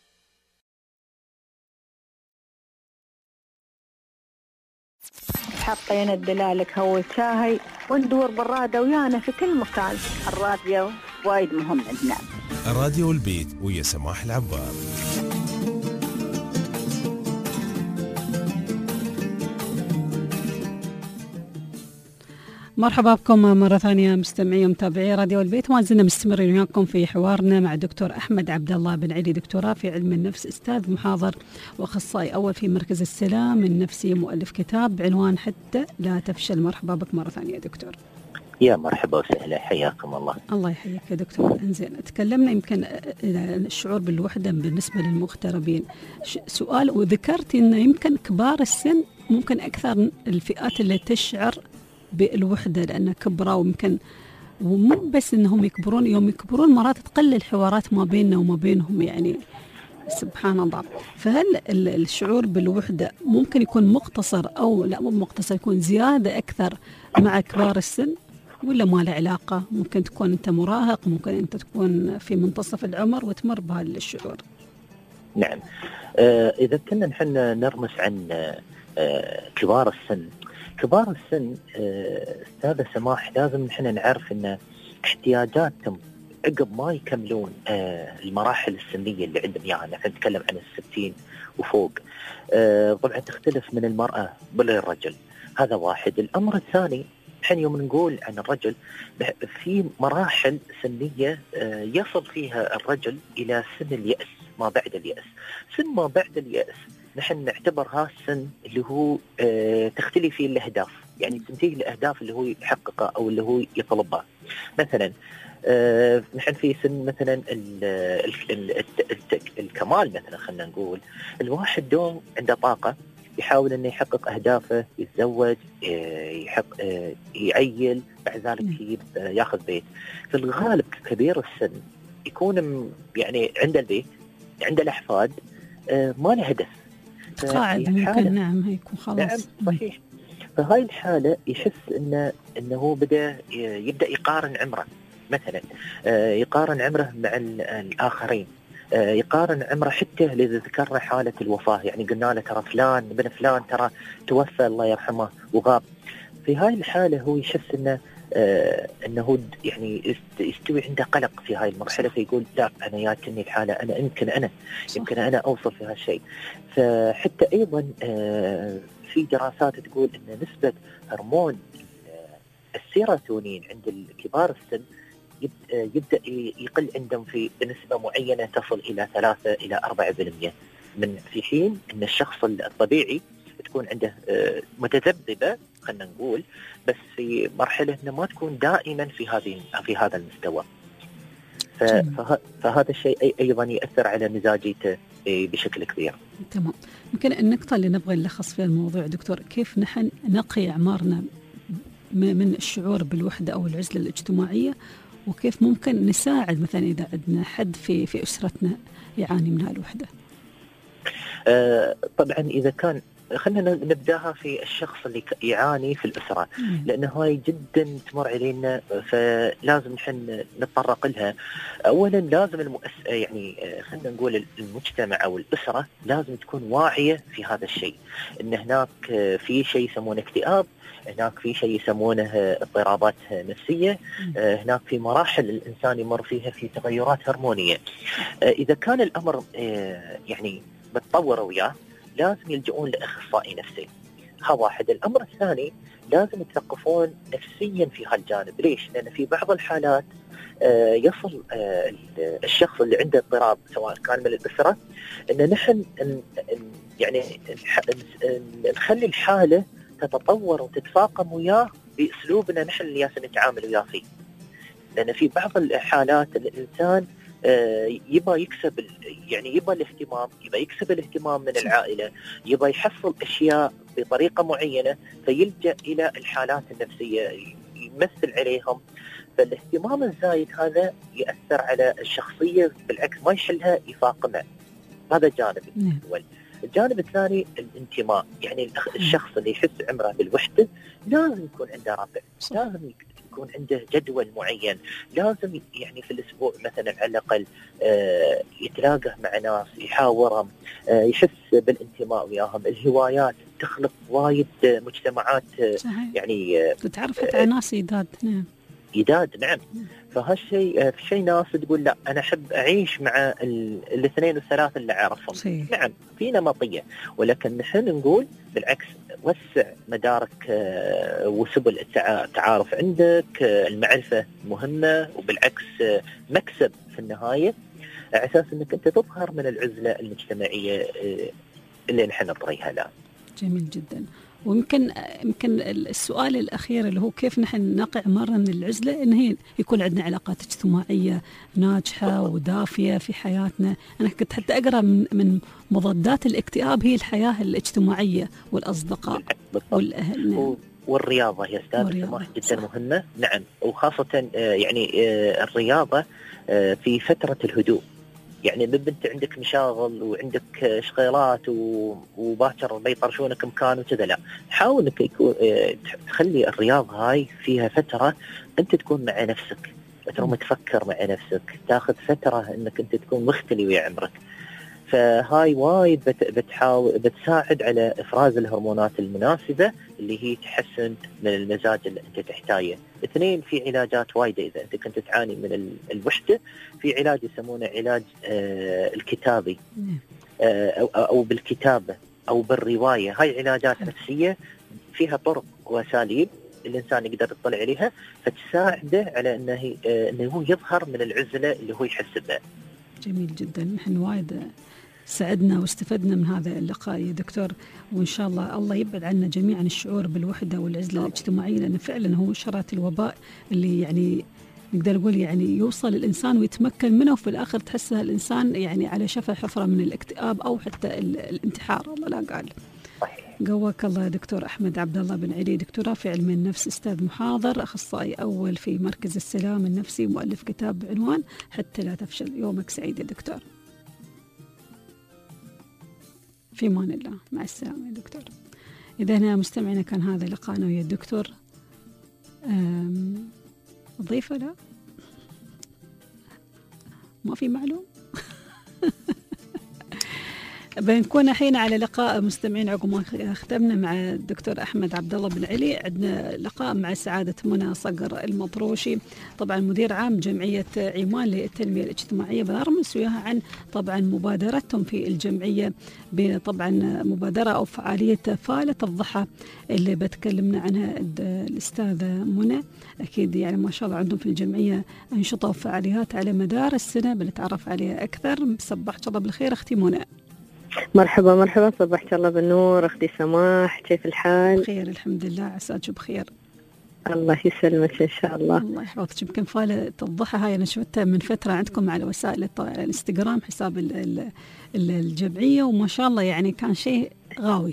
حطينا الدلالك هو شاهي وندور بالرادة ويانا في كل مكان. الراديو وايد مهم عندنا. راديو البيت ويا سماح العبار. مرحبا بكم مرة ثانية مستمعي ومتابعي راديو البيت، ما زلنا مستمرين وياكم في حوارنا مع دكتور أحمد عبد الله بن علي، دكتوراه في علم النفس، أستاذ محاضر وأخصائي أول في مركز السلام النفسي، مؤلف كتاب بعنوان حتى لا تفشل. مرحبا بك مرة ثانية دكتور. يا مرحبا وسهلا، حياكم الله. الله يحييك يا دكتور. انزين، تكلمنا يمكن الشعور بالوحدة بالنسبة للمغتربين، سؤال، وذكرت إنه يمكن كبار السن ممكن أكثر الفئات اللي تشعر بالوحدة لأنها كبرة، ويمكن ومو بس إنهم يكبرون، يوم يكبرون مرات تقل الحوارات ما بيننا وما بينهم، يعني سبحان الله. فهل الشعور بالوحدة ممكن يكون مقتصر أو لا مو مقتصر، يكون زيادة أكثر مع كبار السن ولا ما له علاقة؟ ممكن تكون أنت مراهق، ممكن أنت تكون في منتصف العمر وتمر بهذا الشعور. نعم، آه إذا كنا نحن نرمس عن آه كبار السن، كبار السن آه أستاذة سماح لازم نحن نعرف أن احتياجاتهم عقب ما يكملون آه المراحل السنية اللي عندهم، يعني نحن نتكلم عن الستين وفوق، آه طبعا تختلف من المرأة بالرجل، هذا واحد. الأمر الثاني، نحن يوم نقول عن الرجل في مراحل سنية آه يصل فيها الرجل إلى سن اليأس، ما بعد اليأس. سن ما بعد اليأس نحن نعتبرها السن اللي هو آه تختلي فيه الأهداف، يعني تنتهي الأهداف اللي هو يحققها أو اللي هو يطلبها. مثلا آه نحن في سن مثلا ال ال ال ال الكمال، مثلا خلينا نقول الواحد دوم عنده طاقة يحاول أنه يحقق أهدافه، يتزوج، يحق يعيل، بعد ذلك ياخذ بيت. في الغالب كبير السن يكون يعني عنده البيت، عنده الأحفاد، ما له هدف، قاعد ممكن. نعم يكون خلاص. نعم صحيح. فهاي الحالة يحس إنه إنه بدأ يبدأ يقارن عمره، مثلا يقارن عمره مع الآخرين، يقارن عمره، حتى إذا ذكرنا حالة الوفاة، يعني قلنا له ترى فلان بن فلان ترى توفى الله يرحمه وغاب. في هاي الحالة هو يحس إنه آه انه يعني يستوي عنده قلق في هاي المرحله، فيقول لا انا ياتني الحاله، انا يمكن انا يمكن انا اوصل في هالشيء. فحتى ايضا آه في دراسات تقول ان نسبه هرمون السيروتونين عند كبار السن يبدا يقل عندهم في نسبه معينه تصل الى ثلاثة إلى أربعة بالمئة، من في حين ان الشخص الطبيعي تكون عنده متذبذبه خلينا نقول، بس في مرحله انه ما تكون دائما في هذه في هذا المستوى. فهذا الشيء أي أيضا يأثر على مزاجيته بشكل كبير. تمام. يمكن النقطة اللي نبغى نلخص فيها الموضوع دكتور، كيف نحن نقي أعمارنا من الشعور بالوحدة أو العزلة الاجتماعية، وكيف ممكن نساعد مثلا إذا عندنا حد في في أسرتنا يعاني من هالوحدة. آه طبعا إذا كان خلينا نبداها في الشخص اللي يعاني في الأسرة، لأنه هاي جدا تمر علينا، فلازم نحن نتطرق لها. أولا لازم المؤس... يعني خلينا نقول المجتمع أو الأسرة لازم تكون واعية في هذا الشيء، إن هناك في شيء يسمونه اكتئاب، هناك في شيء يسمونه اضطرابات نفسية، هناك في مراحل الإنسان يمر فيها في تغيرات هرمونية. إذا كان الأمر يعني متطور وياه لازم يلجؤون لأخصائي نفسي. ها واحد. الأمر الثاني لازم يتثقفون نفسيا في هالجانب. ليش؟ لأن في بعض الحالات آه يصل آه الشخص اللي عنده اضطراب سواء كان من الأسرة أن نحن يعني نخلي الحالة تتطور وتتفاقم وياه بأسلوبنا نحن اللي ياسم نتعامل وياه فيه. لأن في بعض الحالات الإنسان يبغى يكسب يعني يبغى الاهتمام، يبغى يكسب الاهتمام من العائلة، يبغى يحصل أشياء بطريقة معينة، فيلجأ إلى الحالات النفسية يمثل عليهم. فالاهتمام الزايد هذا يأثر على الشخصية، بالعكس ما يحلها يفاقمها. هذا جانب الأول. الجانب الثاني الانتماء، يعني الشخص اللي يحس عمره بالوحدة لازم يكون عنده رابع، لازم يكون عنده جدول معين، لازم يعني في الأسبوع مثلا على الأقل آه يتلاقى مع ناس، يحاورهم، آه يحس بالانتماء وياهم. الهوايات تخلق وايد مجتمعات آه يعني آه تتعرف على ناس يداد. نعم يداد. نعم. فهالشيء في شيء ناس تقول لا أنا أحب أعيش مع الاثنين والثلاثة اللي أعرفهم. صحيح. نعم في نمطية، ولكن نحن نقول بالعكس وسع مدارك وسبل التعارف عندك. المعرفة مهمة، وبالعكس مكسب في النهاية على أساس أنك أنت تظهر من العزلة المجتمعية اللي نحن نطريها لها. جميل جدا. ويمكن يمكن السؤال الأخير اللي هو كيف نحن نقع مرة من العزلة، إن هي يكون عندنا علاقات اجتماعية ناجحة ودافية في حياتنا. أنا كنت حتى أقرأ من من مضادات الاكتئاب هي الحياة الاجتماعية والأصدقاء والأهل. نعم. والرياضة يا أستاذ سماح جدا مهمة. نعم. وخاصة يعني الرياضة في فترة الهدوء، يعني بنت عندك مشاغل وعندك شغيلات وباكر بيطرشونك مكان وكذا، لا حاول انك يكون تخلي الرياضة هاي فيها فترة انت تكون مع نفسك، تروم تفكر مع نفسك، تاخذ فترة انك انت تكون مختلي ويا عمرك. فهاي وايد بت بتحاول بتساعد على افراز الهرمونات المناسبة اللي هي تحسن من المزاج اللي انت تحتاجه. اثنين، في علاجات وايدة اذا انت كنت تعاني من الوحدة، في علاج يسمونه علاج آه الكتابي آه أو, او بالكتابة او بالرواية. هاي علاجات نفسية فيها طرق واساليب الانسان يقدر يطلع عليها فتساعده على انه آه انه هو يظهر من العزلة اللي هو يحس بها. جميل جدا. نحن وايد سعدنا واستفدنا من هذا اللقاء يا دكتور، وإن شاء الله الله يبعد عنا جميعا الشعور بالوحدة والعزلة الاجتماعية، لأن فعلا هو شرات الوباء اللي يعني نقدر نقول يعني يوصل الإنسان ويتمكن منه، وفي الآخر تحسها الإنسان يعني على شفا حفرة من الاكتئاب أو حتى الانتحار. الله لا قال. قواك الله يا دكتور أحمد عبد الله بن علي، دكتوراه في علم النفس، أستاذ محاضر، أخصائي أول في مركز السلام النفسي، مؤلف كتاب بعنوان حتى لا تفشل. يومك سعيد يا دكتور. في امان الله. مع السلامة يا دكتور. إذا هنا مستمعنا كان هذا لقاءنا ويا الدكتور. ضيفة لا ما في معلوم. بنكون الحين على لقاء مستمعين عقب ما ختمنا مع الدكتور أحمد عبد الله بن علي. عندنا لقاء مع سعادة منى صقر المطروشي، طبعا مدير عام جمعية عمان للتنمية الاجتماعية بنرمس وياها عن طبعا مبادرتهم في الجمعية، طبعا مبادرة أو فعالية فالة الضحى اللي بتكلمنا عنها الأستاذة منى. أكيد يعني ما شاء الله عندهم في الجمعية أنشطة وفعاليات على مدار السنة بنتعرف عليها أكثر. صبحت الله بالخير أختي منى. مرحبا مرحبا، صبحت الله بالنور أختي سماح، كيف الحال؟ بخير الحمد لله، عساك بخير. الله يسلمك إن شاء الله. الله يحفظك. يمكن فالة الضحى هاي أنا شفتها من فترة عندكم على وسائل التواصل على الانستغرام حساب ال ال ال الجمعية، وما شاء الله يعني كان شيء غاوي.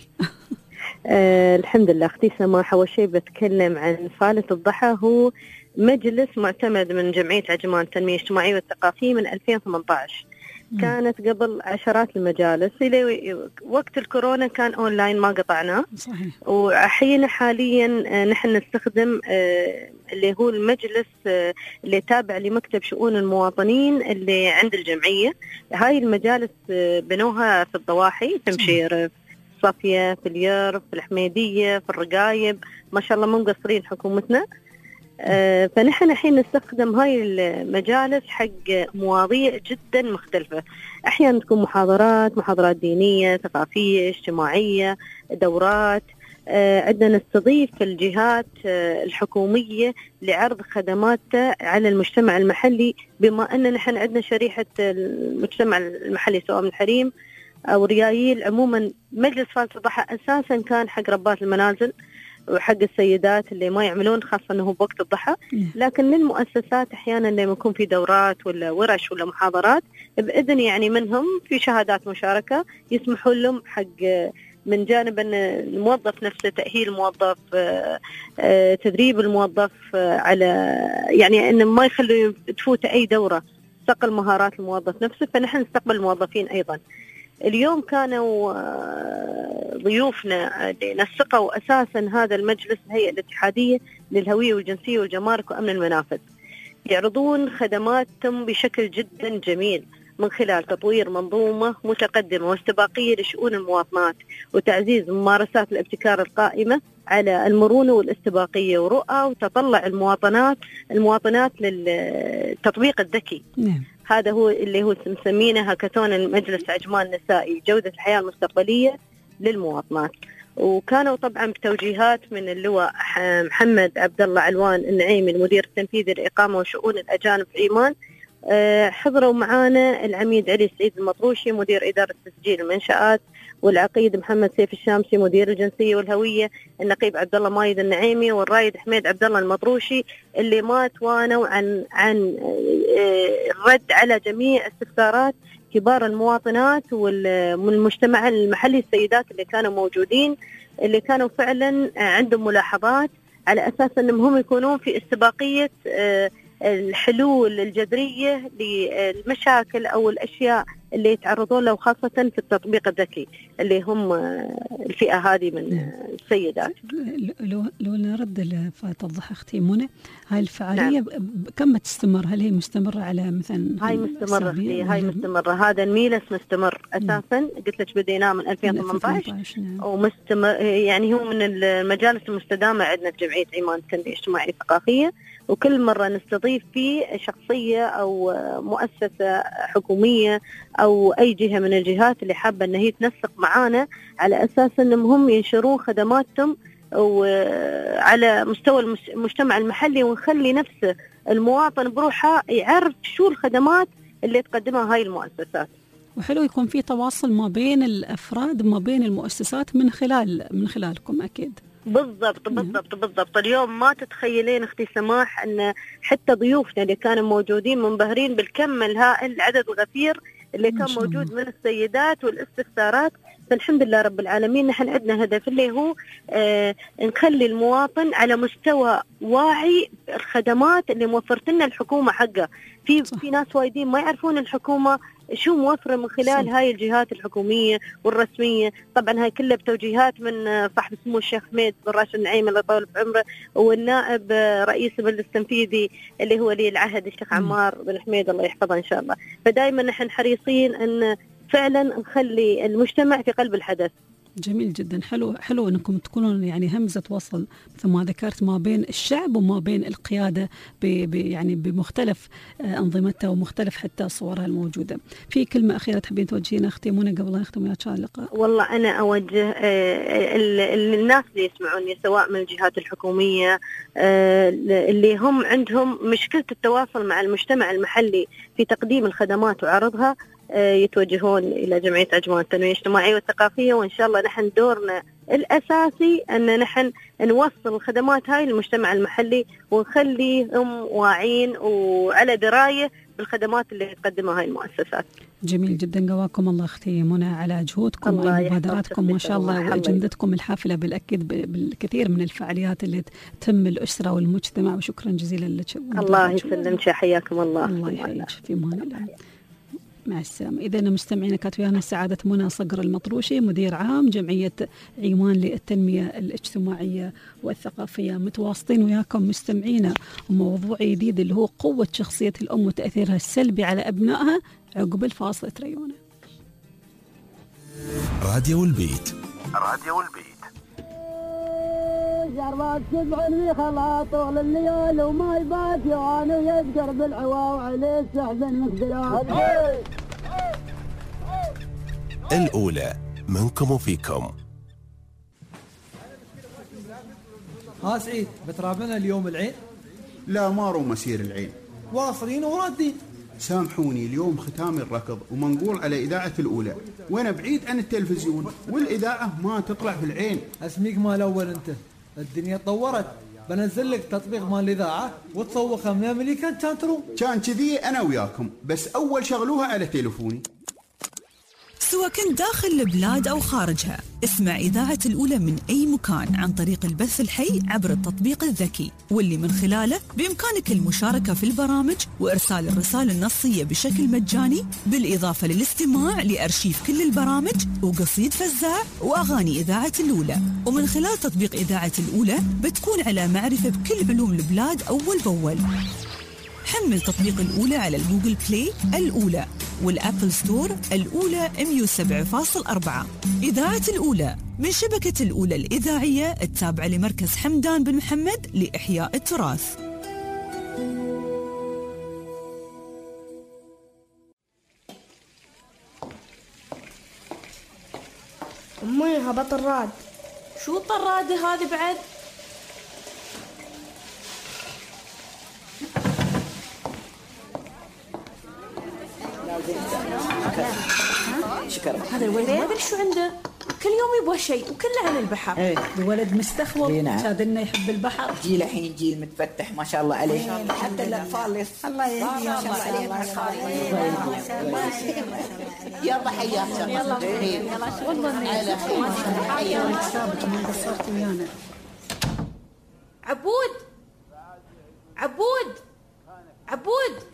أه الحمد لله أختي سماح. أول شيء بتكلم عن فالة الضحى، هو مجلس معتمد من جمعية عجمان التنمية الاجتماعية والثقافية من ألفين وثمانية عشر. كانت قبل عشرات المجالس، إلى وقت الكورونا كان أونلاين ما قطعناه. صحيح. وحين حاليا نحن نستخدم اللي هو المجلس اللي تابع لمكتب شؤون المواطنين اللي عند الجمعية. هاي المجالس بنوها في الضواحي، في مشيرف، صافية، في اليرف، في الحميدية، في الرقايب، ما شاء الله مو مقصرين حكومتنا. آه فنحن الحين نستخدم هاي المجالس حق مواضيع جدا مختلفة. أحيانا تكون محاضرات محاضرات دينية، ثقافية، اجتماعية، دورات. آه عندنا نستضيف الجهات آه الحكومية لعرض خدماتها على المجتمع المحلي، بما أن نحن عندنا شريحة المجتمع المحلي سواء من الحريم أو ريايل. عموما مجلس فالة الضحى أساسا كان حق ربات المنازل وحق السيدات اللي ما يعملون، خاصة أنه بوقت الضحى. لكن للمؤسسات أحيانا لما يكون في دورات ولا ورش ولا محاضرات بإذن يعني منهم في شهادات مشاركة يسمحوا لهم حق من جانب أن الموظف نفسه، تأهيل الموظف، تدريب الموظف على يعني أن ما يخلوا تفوت أي دورة، صقل مهارات الموظف نفسه. فنحن نستقبل الموظفين أيضا. اليوم كانوا ضيوفنا اللي نسقوا أساسا هذا المجلس الهيئة الاتحادية للهوية والجنسية والجمارك وأمن المنافذ، يعرضون خدماتهم بشكل جدا جميل من خلال تطوير منظومة متقدمة واستباقية لشؤون المواطنات، وتعزيز ممارسات الابتكار القائمة على المرونة والاستباقية، ورؤى وتطلع المواطنات المواطنات للتطبيق الذكي. نعم. هذا هو اللي هو مسمينه هاكاثون المجلس عجمان النسائي، جودة الحياة المستقبلية للمواطنات. وكانوا طبعا بتوجيهات من اللواء محمد عبد الله علوان النعيمي المدير التنفيذي للإقامة وشؤون الأجانب في عمان. حضروا معانا العميد علي سعيد المطروشي مدير إدارة تسجيل المنشآت، والعقيد محمد سيف الشامسي مدير الجنسية والهوية، النقيب عبد الله مايد النعيمي، والرايد حميد عبد الله المطروشي، اللي ما توانوا عن عن الرد على جميع استفسارات كبار المواطنات والمجتمع المحلي، السيدات اللي كانوا موجودين، اللي كانوا فعلا عندهم ملاحظات على أساس أنهم هم يكونون في استباقية الحلول الجذرية للمشاكل أو الأشياء اللي يتعرضون له، خاصة في التطبيق الذكي اللي هم الفئة هذه من السيدات. لو لو نرد لفائة الضحى أختي منى، هاي الفعالية نعم. كم تستمر؟ هل هي مستمرة على مثلا؟ هاي مستمرة أختي، هاي مستمرة. هذا الميلس مستمر أساسا. نعم. قلت لك بديناه من ألفين وثمانية عشر. نعم. ومستمر يعني، هو من المجالس المستدامة عندنا في جمعية عمان التنمية الاجتماعية الثقافية، وكل مرة نستضيف فيه شخصية أو مؤسسة حكومية أو أي جهة من الجهات اللي حابة أن هي تنسق معانا على أساس أنهم هم ينشرون خدماتهم وعلى مستوى المجتمع المحلي، ونخلي نفسه المواطن بروحه يعرف شو الخدمات اللي تقدمها هاي المؤسسات. وحلو يكون في تواصل ما بين الأفراد ما بين المؤسسات من خلال من خلالكم أكيد. بالضبط بالضبط بالضبط. اليوم ما تتخيلين أختي سماح أن حتى ضيوفنا اللي كانوا موجودين منبهرين بالكم الهائل، العدد الغفير اللي كان موجود من السيدات والاستفسارات. فالحمد لله رب العالمين نحن عندنا هدف اللي هو آه نخلي المواطن على مستوى واعي الخدمات اللي موفرت لنا الحكومة حقه. في صح. في ناس وايدين ما يعرفون الحكومة شو موفرة من خلال صح. هاي الجهات الحكومية والرسمية. طبعا هاي كلها بتوجيهات من صاحب سمو الشيخ حميد بن راشد النعيمي الله يطول بعمره، والنائب رئيس المجلس التنفيذي اللي هو ولي العهد الشيخ عمار بن حميد الله يحفظه إن شاء الله. فدائما نحن حريصين أن فعلا نخلي المجتمع في قلب الحدث. جميل جدا. حلو حلو انكم تكونون يعني همزة وصل مثل ما ذكرت ما بين الشعب وما بين القيادة ب يعني بمختلف أنظمتها ومختلف حتى صورها الموجودة. في كلمة أخيرة تحبين توجهينها أختي منى قبل لا نختم وياك اللقاء؟ والله أنا أوجه الناس اللي يسمعوني سواء من الجهات الحكومية اللي هم عندهم مشكلة التواصل مع المجتمع المحلي في تقديم الخدمات وعرضها، يتوجهون إلى جمعية عجمان التنمية الاجتماعية والثقافية، وإن شاء الله نحن دورنا الأساسي أن نحن نوصل الخدمات هاي للمجتمع المحلي ونخليهم واعين وعلى دراية بالخدمات اللي تقدمها هاي المؤسسات. جميل جدا، قواكم الله أختي منى على جهودكم ومبادراتكم ما شاء الله، وأجندتكم الحافلة بالأكيد بالكثير من الفعاليات اللي تهم الأسرة والمجتمع، وشكرا جزيلا لك. الله يسلمك، حياكم الله. الله يحييك في مان الله. مع السلامة. إذا مستمعينا كانت ويانا سعادة منى صقر المطروشي، مدير عام جمعية عيمان للتنمية الاجتماعية والثقافية. متواصلين وياكم مستمعينا وموضوع جديد اللي هو قوة شخصية الأم وتأثيرها السلبي على أبنائها. عقب الفاصل تريونا. راديو البيت. راديو البيت. جربت سبعين خلا طول الليل وما يبات يوان ويذكر بالعوا وعليه السحب المقدرات. الأولى منكم وفيكم. ها سعيد، بترابنا اليوم العين؟ لا، ما رو مسير العين، واصلين ورادين. سامحوني، اليوم ختام الركض ومنقول على إذاعة الأولى، وأنا بعيد عن التلفزيون والإذاعة ما تطلع في العين. اسميك مال أول أنت، الدنيا تطورت، بنزل لك تطبيق مال الإذاعة وتسوقها من أمريكا كان تروم. كان كذي أنا وياكم، بس أول شغلوها على تليفوني. سواء كنت داخل البلاد أو خارجها، اسمع إذاعة الأولى من أي مكان عن طريق البث الحي عبر التطبيق الذكي، واللي من خلاله بإمكانك المشاركة في البرامج وإرسال الرسائل النصية بشكل مجاني، بالإضافة للاستماع لأرشيف كل البرامج وقصيد فزاع وأغاني إذاعة الأولى. ومن خلال تطبيق إذاعة الأولى بتكون على معرفة بكل علوم البلاد أول بأول. حمل تطبيق الأولى على الجوجل بلاي الأولى والأبل ستور الأولى مية وسبعة فاصلة أربعة. إذاعة الأولى من شبكة الأولى الإذاعية التابعة لمركز حمدان بن محمد لإحياء التراث. أمي هبط الراد. شو الطرادة هذه بعد؟ شكرا. هذا الولد ما ادري شو عنده، كل يوم يبغى شيء وكله عن البحر. ايه الولد مستخوض، شادلنا يحب البحر. جيل الحين جيل متفتح ما شاء الله عليه، حتى الاطفال الله يهديهم ما شاء الله عليهم. يلا حياك يلا خير والله على خير. حياك سابق من قصرت ويانا. عبود عبود عبود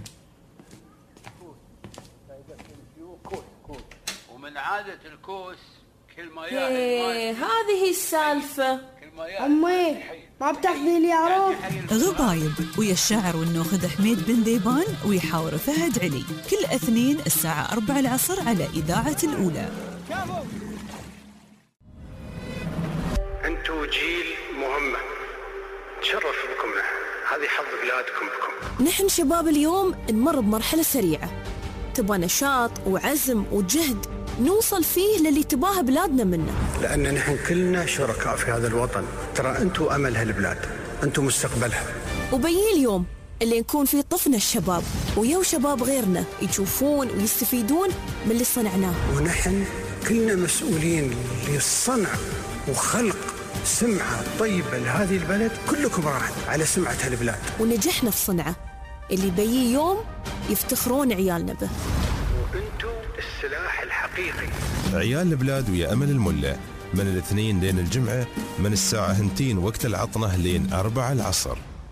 ومن عادة الكوس كل ما ياهل ايه هذه هي السالفة. أمي ما بتاخذي لي عروض. غبايب ويا الشاعر والنوخذ حميد بن ذيبان ويحاور فهد علي كل اثنين الساعة أربعة العصر على إذاعة الأولى. أنتوا جيل مهمة، تشرف بكم، هذه حظ بلادكم بكم. نحن شباب اليوم نمر بمرحلة سريعة، تبغى نشاط وعزم وجهد نوصل فيه للي تباه بلادنا منه، لأن نحن كلنا شركاء في هذا الوطن. ترى أنتوا أمل هالبلاد، أنتوا مستقبلها. وبيجي اليوم اللي نكون فيه طفنا الشباب ويا شباب غيرنا يشوفون ويستفيدون من اللي صنعناه، ونحن كلنا مسؤولين للصنع وخلق سمعة طيبة لهذه البلد. كلكم راح على سمعة هالبلاد، ونجحنا في صنعه اللي بيجي يوم يفتخرون عيالنا به. وانتم السلاح الحقيقي. عيال البلاد ويا أمل الملة من الاثنين لين الجمعة، من الساعة هنتين وقت العطنة لين أربعة العصر.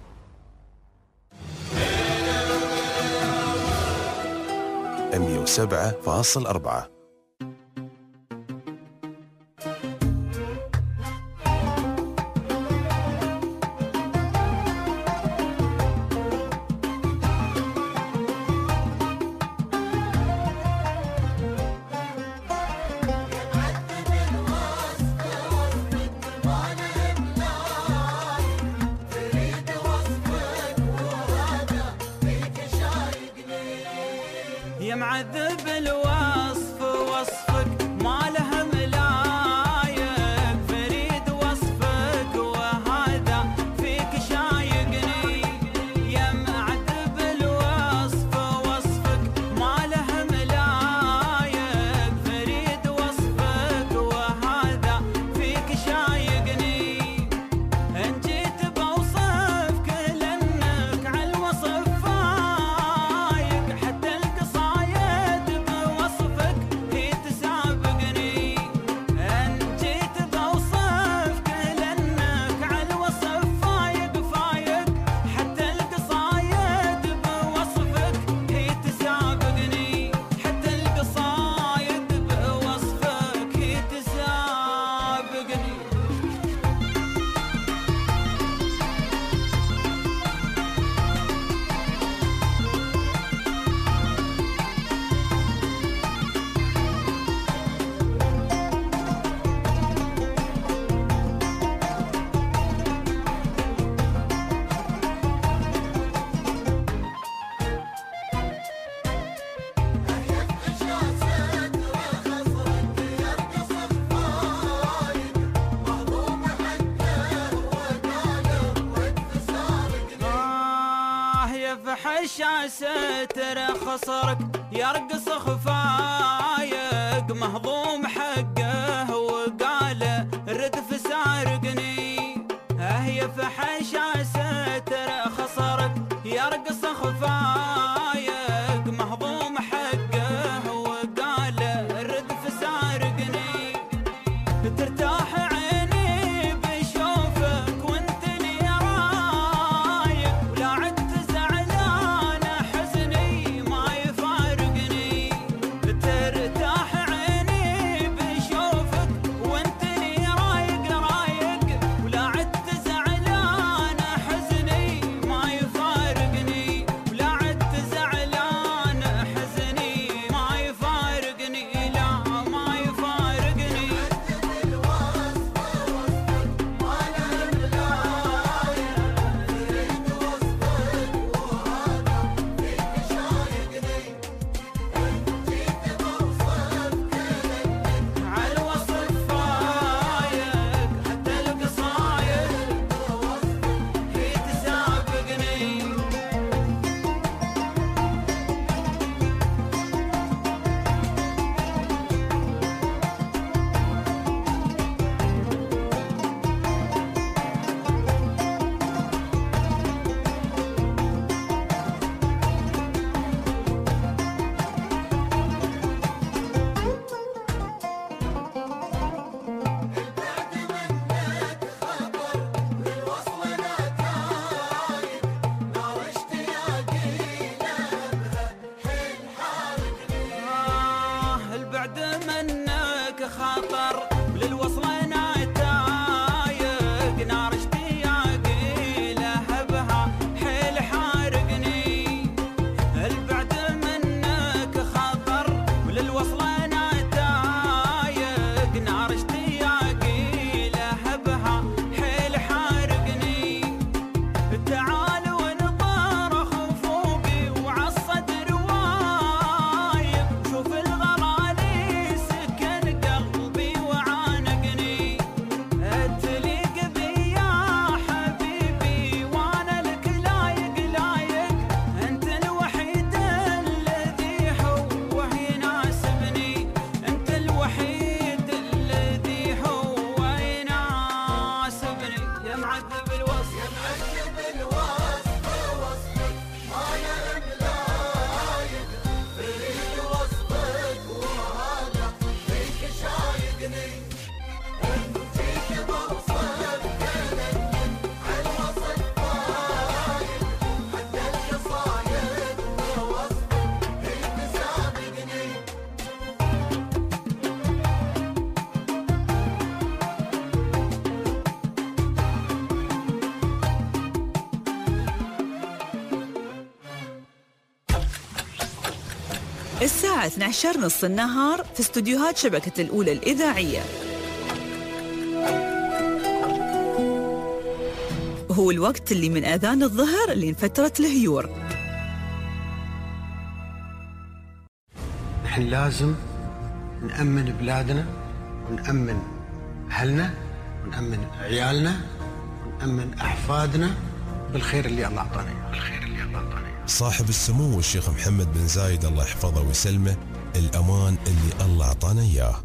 مية وسبعة فاصلة أربعة. معذب الوصف وصفك ما لها ملايق، فريد وصفك وهذا فيك شايقني. يا معذب الوصف وصفك ما لها ملايق، فريد وصفك وهذا فيك شايقني. فحشة ستر خصرك يرقص خفايق مهضوم حقه وقال ردف سارقني. هي فحشة ستر خصرك يرقص خفايق مهضوم حقه وقال ردف سارقني. ترتاح عيني بشوفك وانتني رايق ولا عدت زعلان حزني ما يفارقني. ترتاح عيني بشوفك وانتني رايق رايق ولا عدت زعلان حزني ما يفارقني. ولا عدت زعلان حزني ما يفارقني. لا ما يفارقني. عالوصف فايق حتى القصايد هي تسابقني. آه البعد منك خطر وللوصل نتايق. نار اشتياقي لهبها حيل حارقني. البعد منك خطر وللوصل نتايق. نار اشتياقي لهبها حيل حارقني. تعال ونطرخ فوقي وعالصدر وايق. شوف الغرالي سكن قلبي وعانقني. تليق بي يا حبيبي وانا لك لايق لايق. انت الوحيد الذي هو يناسبني. انت الوحيد الذي هو يناسبني. يا معذب الوصف يا معذب الوصف وصفك ما يهم لايق. فريد وصفك وهذا فيك شايقني. فيك بوصف كلامك عالوصف فايق حتى القصايد ووصفك هي تسابقني. الساعة اثني عشر نص النهار في استوديوهات شبكة الأولى الإذاعية. هو الوقت اللي من آذان الظهر لين فترة الهيور. نحن لازم نأمن بلادنا ونأمن أهلنا ونأمن عيالنا ونأمن أحفادنا بالخير اللي الله أعطانا إياه. بالخير اللي الله أعطانا إياه. صاحب السمو الشيخ محمد بن زايد الله يحفظه ويسلمه، الأمان اللي الله أعطانا إياه.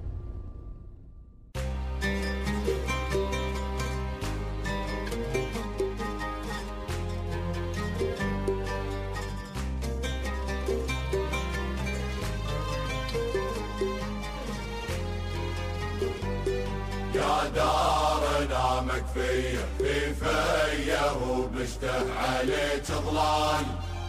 يا دارنا مكفية في فيه وبشته عليك ظلال.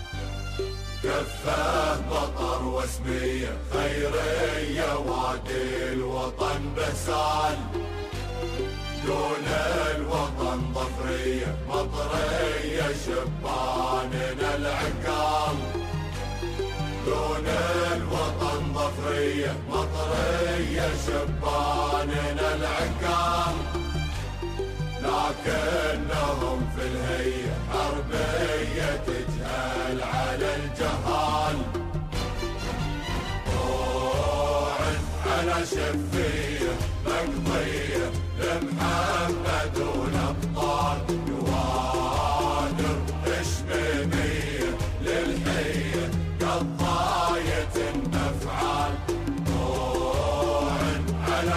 كفه بطر واسمية خيرية وادي الوطن بسال. دون الوطن ظفرية مطرية شباننا العقال. دون الوطن ظفرية مطرية شباننا العقال. لكنهم في الهية حربية تجهل على الجهال. طوعن على شفية مقضية لمحمد والأبطال. نوادر إشميمية للحياة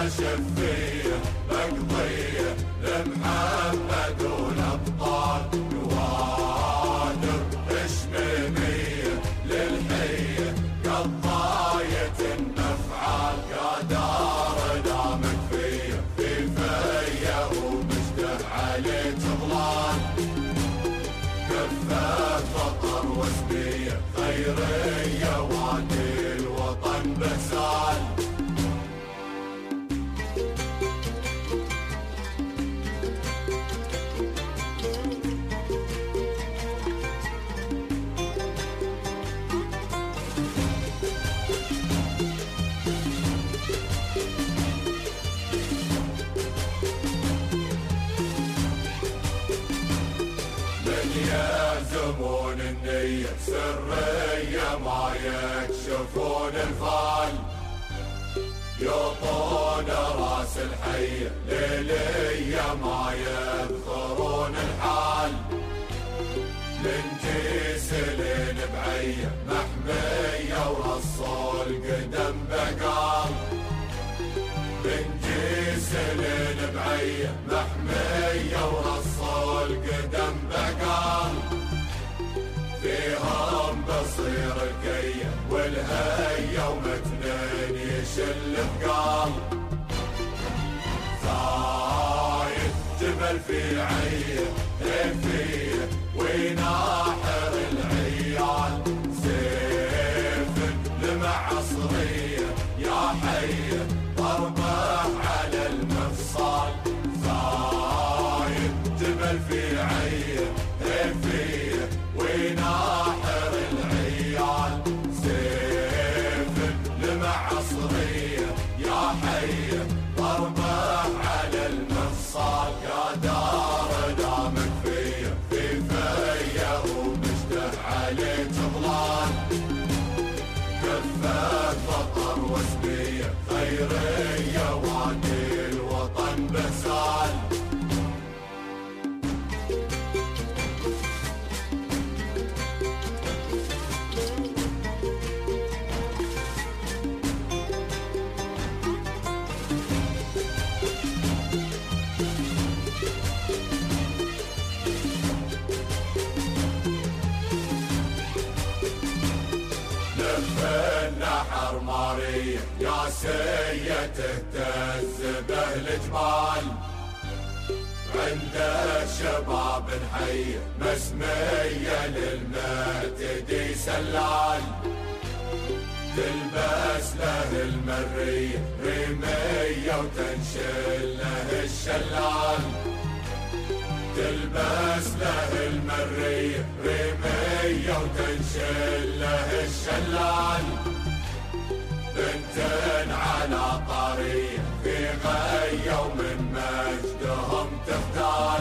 على شفية مقضية لمحمد والأبطال نوادر إشميمية للحية قضاية النفعال يا دار دامك فيا في فيا ومشتاق عليك ظلال كفة بطر وسبية خيرية وادي الوطن بسال يلزمون النية سرية ما يكشفون الفال يعطون راس الحية ليلية ما يذكرون الحال من جسلين بعية محمية ورصوا القدم بقال من جسلين بعية محمية ورصوا القدم بقال فيهم بصير الكية والهية ومتنين يشل ثقال زايد جبل في عيه هيفيه ويناحر العيال سيف لمع عصرية يا حيه ضربه على المفصال زايد جبل في عيه هيفيه ويناحر العيال سيف لمع عصرية يا حيه ضربه على المفصال يا دار دامك فيا في فيا ومشتاق عليك ظلال كفة بطر وسبية خيرية وادي الوطن بسال النحر مارية يا سية تهتز به الجبال عند الشباب نحية مسمية للمعتدي سلال تلبس له المرية ريمية وتنشل له الشلال تلبس له المرية ريمية وتنشل له الشلال بنتن على طرية في غية ومن مجدهم تختال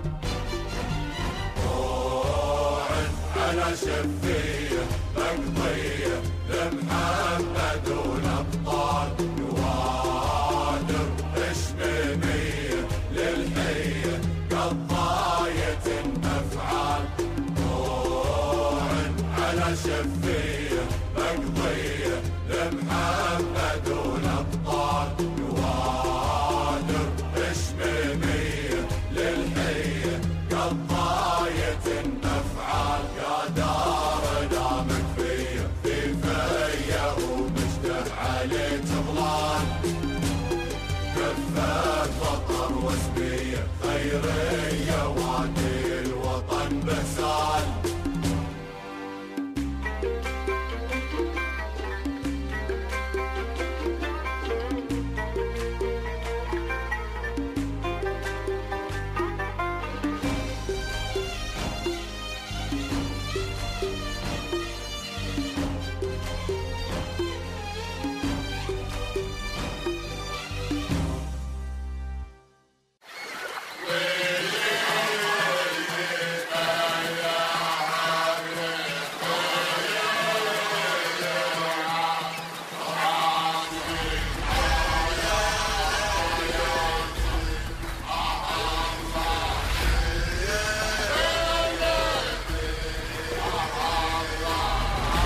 روح على شفية مقضية لمحمد والأبطال نوادر إشميمية للحية قضاية النفعال روح على شفية مقضية لمحمد والأبطال نوادر إشميمية للحية قضاية النفعال يا دار دامك فيا في فيا ومشتاق عليك ظلال كفة بطر وسبية خيرية وادي الوطن بسال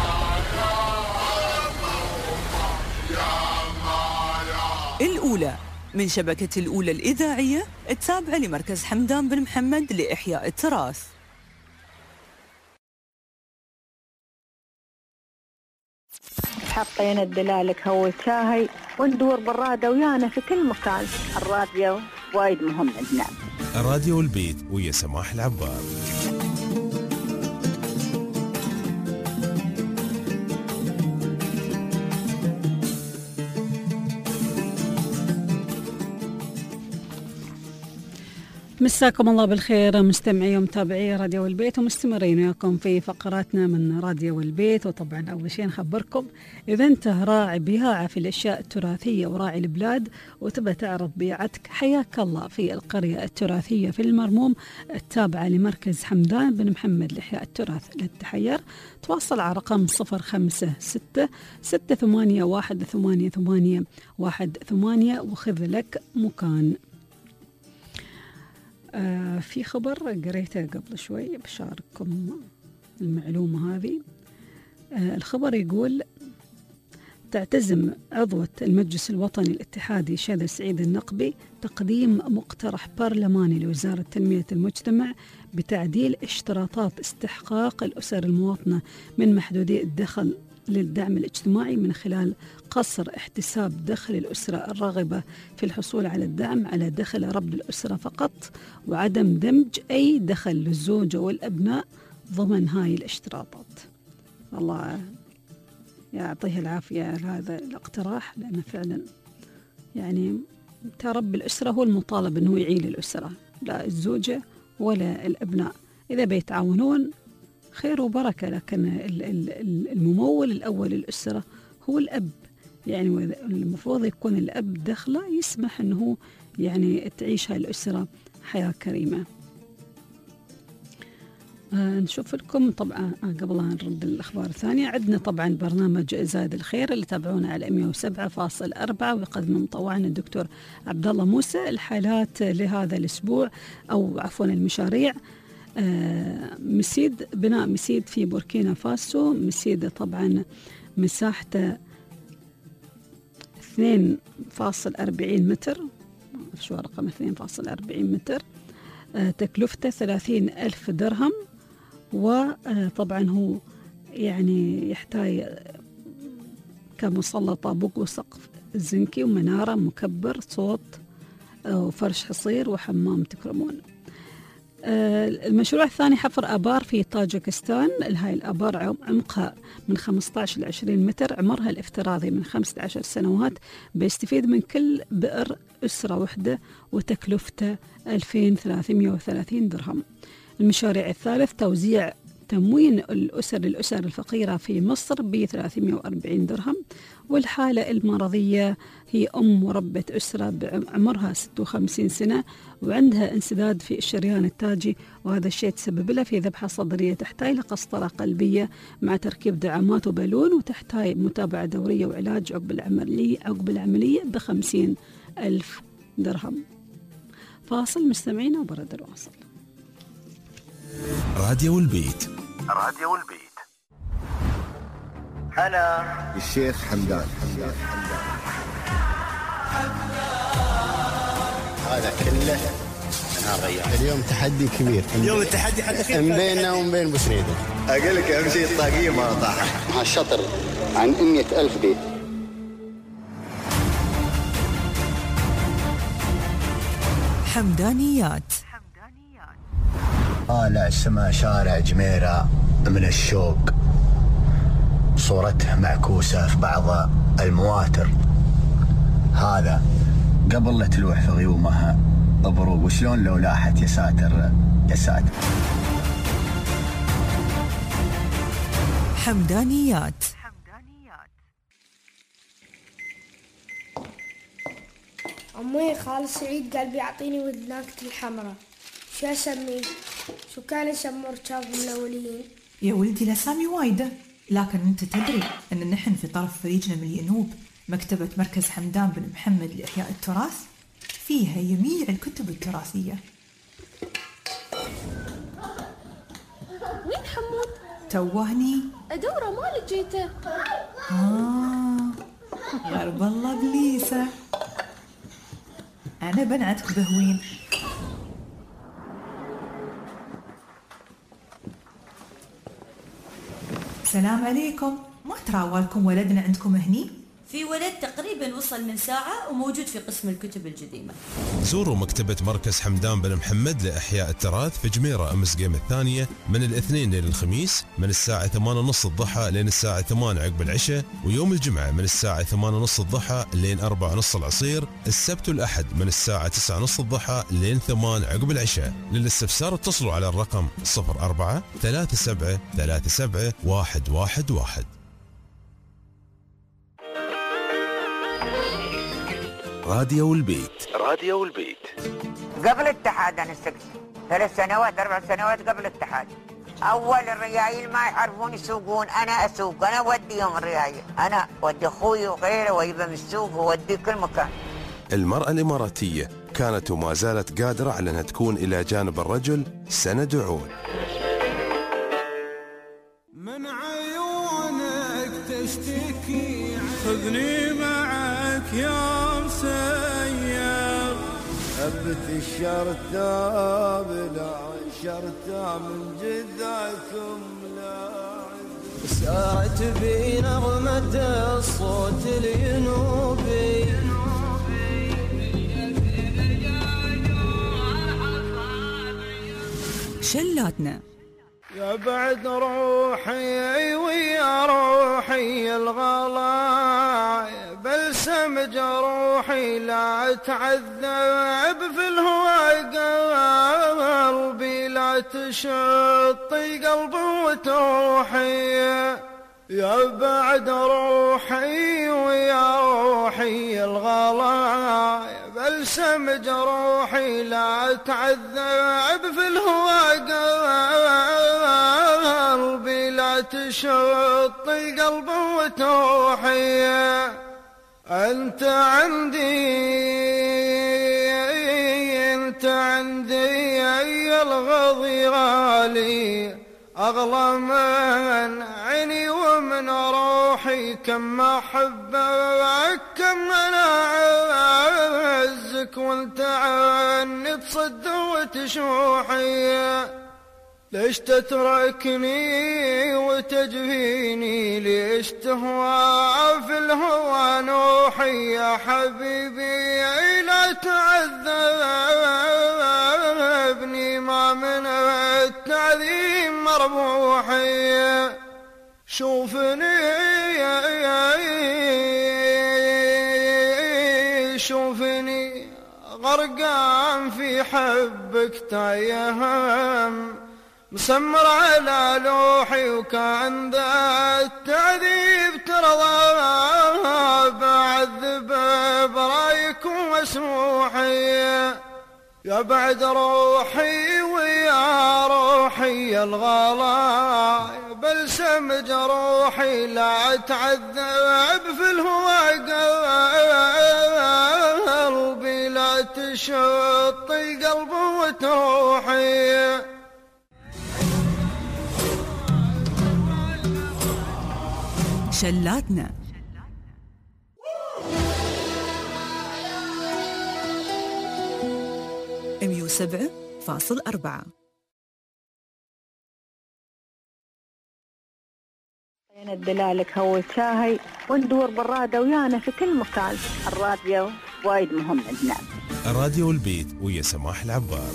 الأولى من شبكة الأولى الإذاعية التابعة لمركز حمدان بن محمد لإحياء التراث. حطينا الدلالك هو شاهي وندور بالرادة ويانا في كل مكان. الراديو وايد مهم عندنا. راديو البيت ويا سماح العبار. مساكم الله بالخير مستمعي ومتابعي راديو البيت، ومستمرين وياكم في فقراتنا من راديو البيت. وطبعا أول شيء نخبركم إذا أنت راعي بياعة في الأشياء التراثية وراعي البلاد وتبى تعرض بيعتك، حياك الله في القرية التراثية في المرموم التابعة لمركز حمدان بن محمد لإحياء التراث. للتحير تواصل على رقم صفر خمسة ستة ستة ثمانية واحد ثمانية ثمانية واحد ثمانية وخذ لك مكان. آه في خبر قريته قبل شوي بشارككم المعلومة هذه. آه الخبر يقول تعتزم عضوة المجلس الوطني الاتحادي شاذة سعيد النقبي تقديم مقترح برلماني لوزارة تنمية المجتمع بتعديل اشتراطات استحقاق الأسر المواطنة من محدودي الدخل للدعم الاجتماعي من خلال قصر احتساب دخل الأسرة الراغبة في الحصول على الدعم على دخل رب الأسرة فقط، وعدم دمج أي دخل للزوجة والأبناء ضمن هاي الاشتراطات. الله يعطيه العافية لهذا الاقتراح، لأنه فعلا يعني رب الأسرة هو المطالب أنه يعيل الأسرة، لا الزوجة ولا الأبناء. إذا بيتعاونون خير وبركة، لكن الممول الأول للأسرة هو الأب، يعني المفروض يكون الأب دخله يسمح أنه يعني تعيش هاي الأسرة حياة كريمة. آه نشوف لكم طبعا آه قبل أن نرد الأخبار الثانية، عندنا طبعا برنامج زاد الخير اللي تابعونا على مئة وسبعة فاصلة أربعة ويقدم مطوعنا الدكتور عبد الله موسى. الحالات لهذا الأسبوع أو عفوا المشاريع آه مسيد بناء مسيد في بوركينا فاسو. مسيد طبعا مساحته اثنين فاصلة أربعين متر، شو رقم اثنين فاصلة أربعين متر، آه تكلفته ثلاثين ألف درهم، وطبعا هو يعني يحتاج كمصلى طابق وسقف زنكي ومنارة مكبر صوت آه وفرش حصير وحمام تكرمون. المشروع الثاني حفر آبار في طاجكستان. هاي الآبار عمقها من خمسة عشر إلى عشرين متر، عمرها الافتراضي من خمسة عشر سنوات، بيستفيد من كل بئر أسرة وحدة، وتكلفته ألفين وثلاثمئة وثلاثين درهم. المشاريع الثالث توزيع تموين الأسر للأسر الفقيرة في مصر ب ثلاثمئة وأربعين درهم. والحالة المرضية هي أم مربة أسرة بعمرها ستة وخمسين سنة وعندها انسداد في الشريان التاجي، وهذا الشيء تسبب له في ذبحة صدرية، تحتاج لقسطرة قلبية مع تركيب دعامات وبالون، وتحتاج متابعة دورية وعلاج عقب العملية عقب العملية بخمسين ألف درهم. فاصل مستمعينا وبرد الواصل. راديو البيت. راديو البيت. أنا الشيخ حمدان. هذا كله أنا ريان. اليوم تحدي كبير. اليوم التحدي حد من بيننا ومن بين بوسريدة. أقول لك أهم شيء الطاقية ما طاحت. مع الشطر عن مئة ألف بيت. حمدانيات. طالع سما شارع جميرة من الشوق، صورته معكوسة في بعض المواتر. هذا قبل لا تلوح في غيومها بروق، وشلون لو لاحت يا ساتر يا ساتر. حمدانيات. أمي خال سعيد قال بيعطيني ودناكتي الحمراء، شو أسميه؟ شو كان يسمى ركابهم الأوليين؟ يا ولدي الأسامي وايدة، لكن أنت تدري أن نحن في طرف فريقنا من الينوب مكتبة مركز حمدان بن محمد لإحياء التراث، فيها جميع الكتب التراثية. وين حمود؟ توهني أدوره ما لقيته. آه غرب الله بليسة. أنا بنعتك بهوين. السلام عليكم، ما تراوالكم ولدنا عندكم هني؟ في ولد تقريبا وصل من ساعة وموجود في قسم الكتب القديمة. زوروا مكتبة مركز حمدان بن محمد لإحياء التراث في جميرة أمس قيم الثانية من الاثنين لين الخميس من الساعة ثمانية ونص الضحى لين الساعة ثمانية عقب العشاء، ويوم الجمعة من الساعة ثمانية ونص الضحى لين أربعة ونص العصير، السبت والأحد من الساعة تسعة ونص الضحى لين ثمانية عقب العشاء. للاستفسار اتصلوا على الرقم صفر أربعة ثلاثة سبعة ثلاثة سبعة واحد واحد واحد. راديو البيت. راديو البيت. قبل الاتحاد انا استقسم ثلاث سنوات اربع سنوات قبل الاتحاد. اول الريايل ما يعرفون يسوقون، انا اسوق، انا اوديهم الريايل، انا اودي اخوي وغيره ويبقى من السوق واودي كل مكان. المرأة الإماراتية كانت وما زالت قادرة على أنها تكون إلى جانب الرجل سند وعون. من عيونك تشتكي خذني معك يا مسير، ثبت الشرطة بلا شرطة من جدعكم لاعب، سارت بي نغمة الصوت الينوبي. شلاتنا يا بعد روحي ويا روحي الغلا، بلسم جروحي لا تعذب في الهوى، قلبي لا تشطي قلبي وتروحي. يا بعد روحي ويا روحي الغلا، بلسم جروحي لا تعذب في الهوى، قلبي لا تشطي قلبي وتروحي. أنت عندي أنت عندي يا الغضي غالي، أغلى من عيني ومن روحي، كم أحبك كم أنا أعزك، وانت عني تصد وتشوحي. ليش تتركني وتجفيني، ليش تهوى في الهوى نوحي، يا حبيبي لا تعذبني، ما من التعذيب مربوحي. شوفني شوفني غرقان في حبك تايهم، مسمر على لوحي، وكان ذا التعذيب ترضى بعذب برايك ومسموحي. يا بعد روحي ويا روحي الغلا، بلسم جروحي لا تعذب في الهوى، قلبي لا تشطي قلبي وتروحي. شلاتنا مية وسبعة فاصل أربعة. ندلالك هو شاهي وندور بالرادة ويانا في كل مكان. الراديو وايد مهم عندنا. راديو البيت ويا سماح العبار.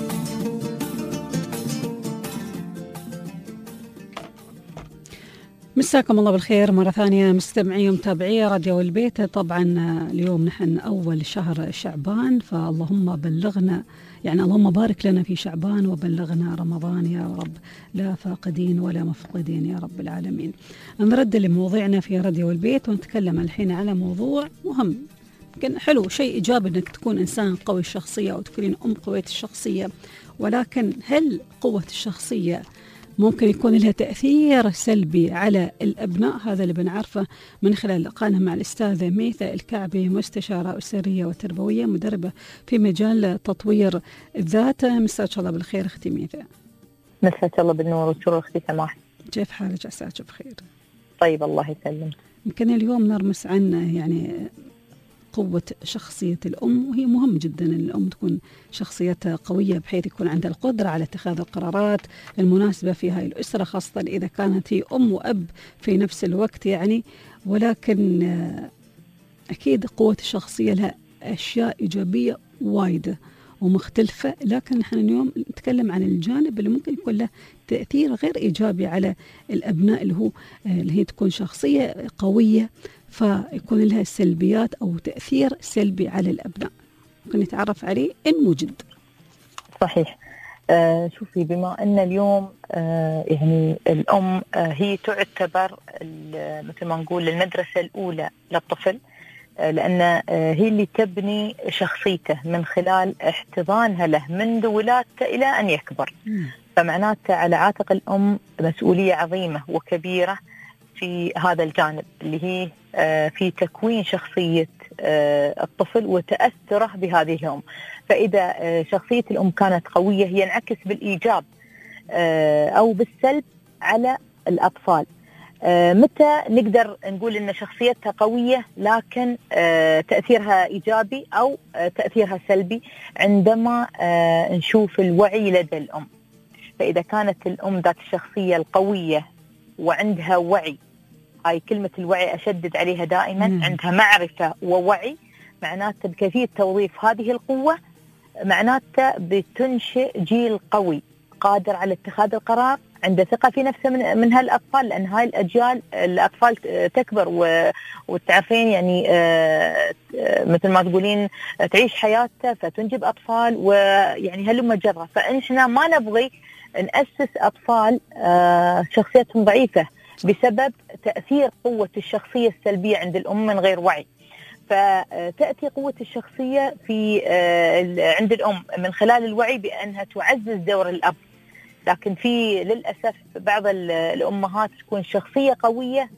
مساكم الله بالخير مرة ثانية مستمعي ومتابعي راديو البيت. طبعا اليوم نحن أول شهر شعبان، فاللهم بلغنا، يعني اللهم بارك لنا في شعبان وبلغنا رمضان يا رب، لا فاقدين ولا مفقدين يا رب العالمين. نرد لموضوعنا في راديو البيت ونتكلم الحين على موضوع مهم. يمكن حلو شيء إيجابي أنك تكون إنسان قوي الشخصية أو تكونين أم قوية الشخصية، ولكن هل قوة الشخصية ممكن يكون لها تأثير سلبي على الأبناء؟ هذا اللي بنعرفه من خلال لقائنا مع الأستاذة ميثا الكعبي، مستشارة أسرية وتربوية، مدربة في مجال تطوير الذات. مساك الله بالخير أختي ميثا. مساك الله بالنور والسرور أختي سماح. كيف حالك؟ عساك بخير. طيب الله يسلمك. يمكن اليوم نرمس عن يعني قوة شخصية الأم، وهي مهم جدا أن الأم تكون شخصيتها قوية بحيث يكون عندها القدرة على اتخاذ القرارات المناسبة في هاي الأسرة، خاصة إذا كانت هي أم وأب في نفس الوقت يعني. ولكن أكيد قوة الشخصية لها أشياء إيجابية وايدة ومختلفة، لكن نحن اليوم نتكلم عن الجانب اللي ممكن يكون له تأثير غير إيجابي على الأبناء، اللي هو اللي هي تكون شخصية قوية فيكون لها سلبيات أو تأثير سلبي على الأبناء، ممكن نتعرف عليه إن وجد. صحيح. آه شوفي، بما أن اليوم آه يعني الأم آه هي تعتبر مثل ما نقول المدرسة الأولى للطفل، لأن هي اللي تبني شخصيته من خلال احتضانها له منذ ولادته إلى أن يكبر. فمعناته على عاتق الأم مسؤولية عظيمة وكبيرة في هذا الجانب، اللي هي في تكوين شخصية الطفل وتأثره بهذه الأم. فإذا شخصية الأم كانت قوية ينعكس بالإيجاب أو بالسلب على الأطفال. آه متى نقدر نقول إن شخصيتها قوية لكن آه تأثيرها إيجابي أو آه تأثيرها سلبي؟ عندما آه نشوف الوعي لدى الأم. فإذا كانت الأم ذات الشخصية القوية وعندها وعي، هاي كلمة الوعي أشدد عليها دائما، مم. عندها معرفة ووعي، معناته بكيفية توظيف هذه القوة، معناته بتنشئ جيل قوي قادر على اتخاذ القرار، عنده ثقة في نفسه من, من هالأطفال، لأن هاي الأجيال الأطفال تكبر وتعرفين يعني مثل ما تقولين تعيش حياتها فتنجب أطفال، ويعني هلما جرة. فإحنا ما نبغي نأسس أطفال شخصيتهم ضعيفة بسبب تأثير قوة الشخصية السلبية عند الأم من غير وعي. فتأتي قوة الشخصية في عند الأم من خلال الوعي بأنها تعزز دور الأب. لكن في للأسف بعض الأمهات تكون شخصية قوية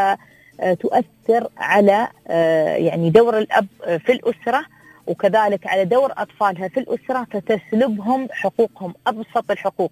فتؤثر على يعني دور الأب في الأسرة، وكذلك على دور أطفالها في الأسرة، فتسلبهم حقوقهم، أبسط الحقوق،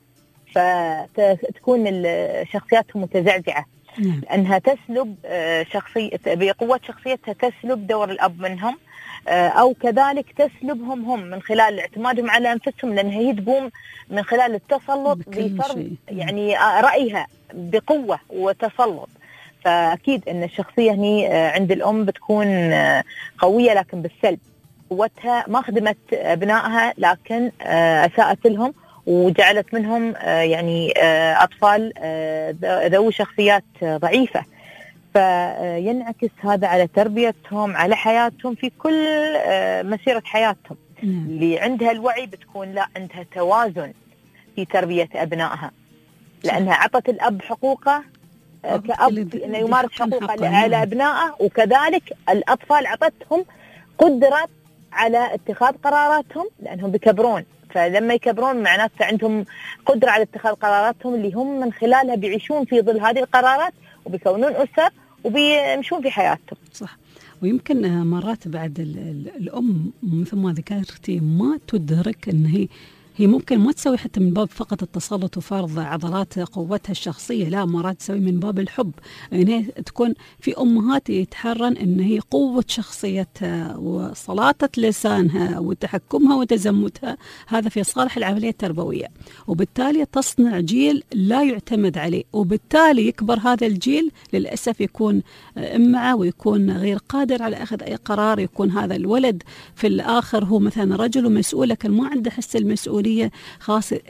فتكون شخصياتهم متزعزعة لأنها تسلب شخصية بقوة شخصيتها، تسلب دور الأب منهم، أو كذلك تسلبهم هم من خلال اعتمادهم على أنفسهم، لأنها هي تقوم من خلال التسلط بفرض يعني رأيها بقوة وتسلط. فأكيد أن الشخصية هني عند الأم بتكون قوية لكن بالسلب، قوتها ما خدمت أبنائها لكن أساءت لهم وجعلت منهم يعني أطفال ذوي شخصيات ضعيفة. فينعكس هذا على تربيتهم، على حياتهم في كل مسيرة حياتهم. مم. اللي عندها الوعي بتكون لا عندها توازن في تربية أبنائها، لأنها عطت الأب حقوقه كأب أنه يمارس حقوقه على أبنائه، وكذلك الأطفال عطتهم قدرة على اتخاذ قراراتهم لأنهم بيكبرون. فلما يكبرون معناته عندهم قدرة على اتخاذ قراراتهم اللي هم من خلالها بيعيشون في ظل هذه القرارات وبيكونون أسر وبيمشون في حياتهم. صح. ويمكن مرات بعد الأم مثل ما ذكرتي ما تدرك أن هي هي ممكن ما تسوي حتى من باب فقط التسلط وفرض عضلات قوتها الشخصية، لا، مرات تسوي من باب الحب. يعني تكون في أمهات يتحرن أن هي قوة شخصيتها وصلاتة لسانها وتحكمها وتزمتها، هذا في صالح العملية التربوية، وبالتالي تصنع جيل لا يعتمد عليه، وبالتالي يكبر هذا الجيل للأسف يكون إمعة ويكون غير قادر على أخذ أي قرار. يكون هذا الولد في الآخر هو مثلا رجل ومسؤول لكن ما عنده حس المسؤولية، خاصة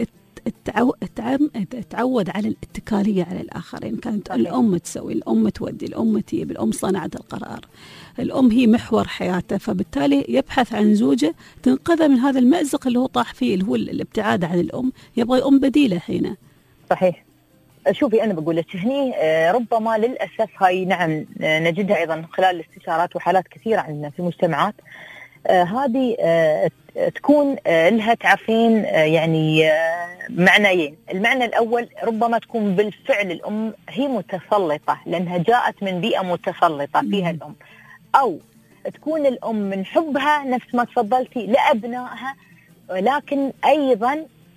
تعود على الاتكالية على الآخرين. كانت الأم تسوي، الأم تودي، الأم تجيب، الأم صنعت القرار، الأم هي محور حياته، فبالتالي يبحث عن زوجة تنقذه من هذا المأزق اللي هو طاح فيه، اللي هو الابتعاد عن الأم، يبغى أم بديلة حين. صحيح. شوفي أنا بقول لك هني ربما للأسف هاي نعم نجدها أيضا خلال الاستشارات وحالات كثيرة عندنا في المجتمعات، آه هذه آه تكون آه لها تعرفين آه يعني آه معنيين. المعنى الأول ربما تكون بالفعل الأم هي متسلطة لأنها جاءت من بيئة متسلطة فيها الأم، أو تكون الأم من حبها نفس ما تفضلتي لأبنائها، لكن أيضا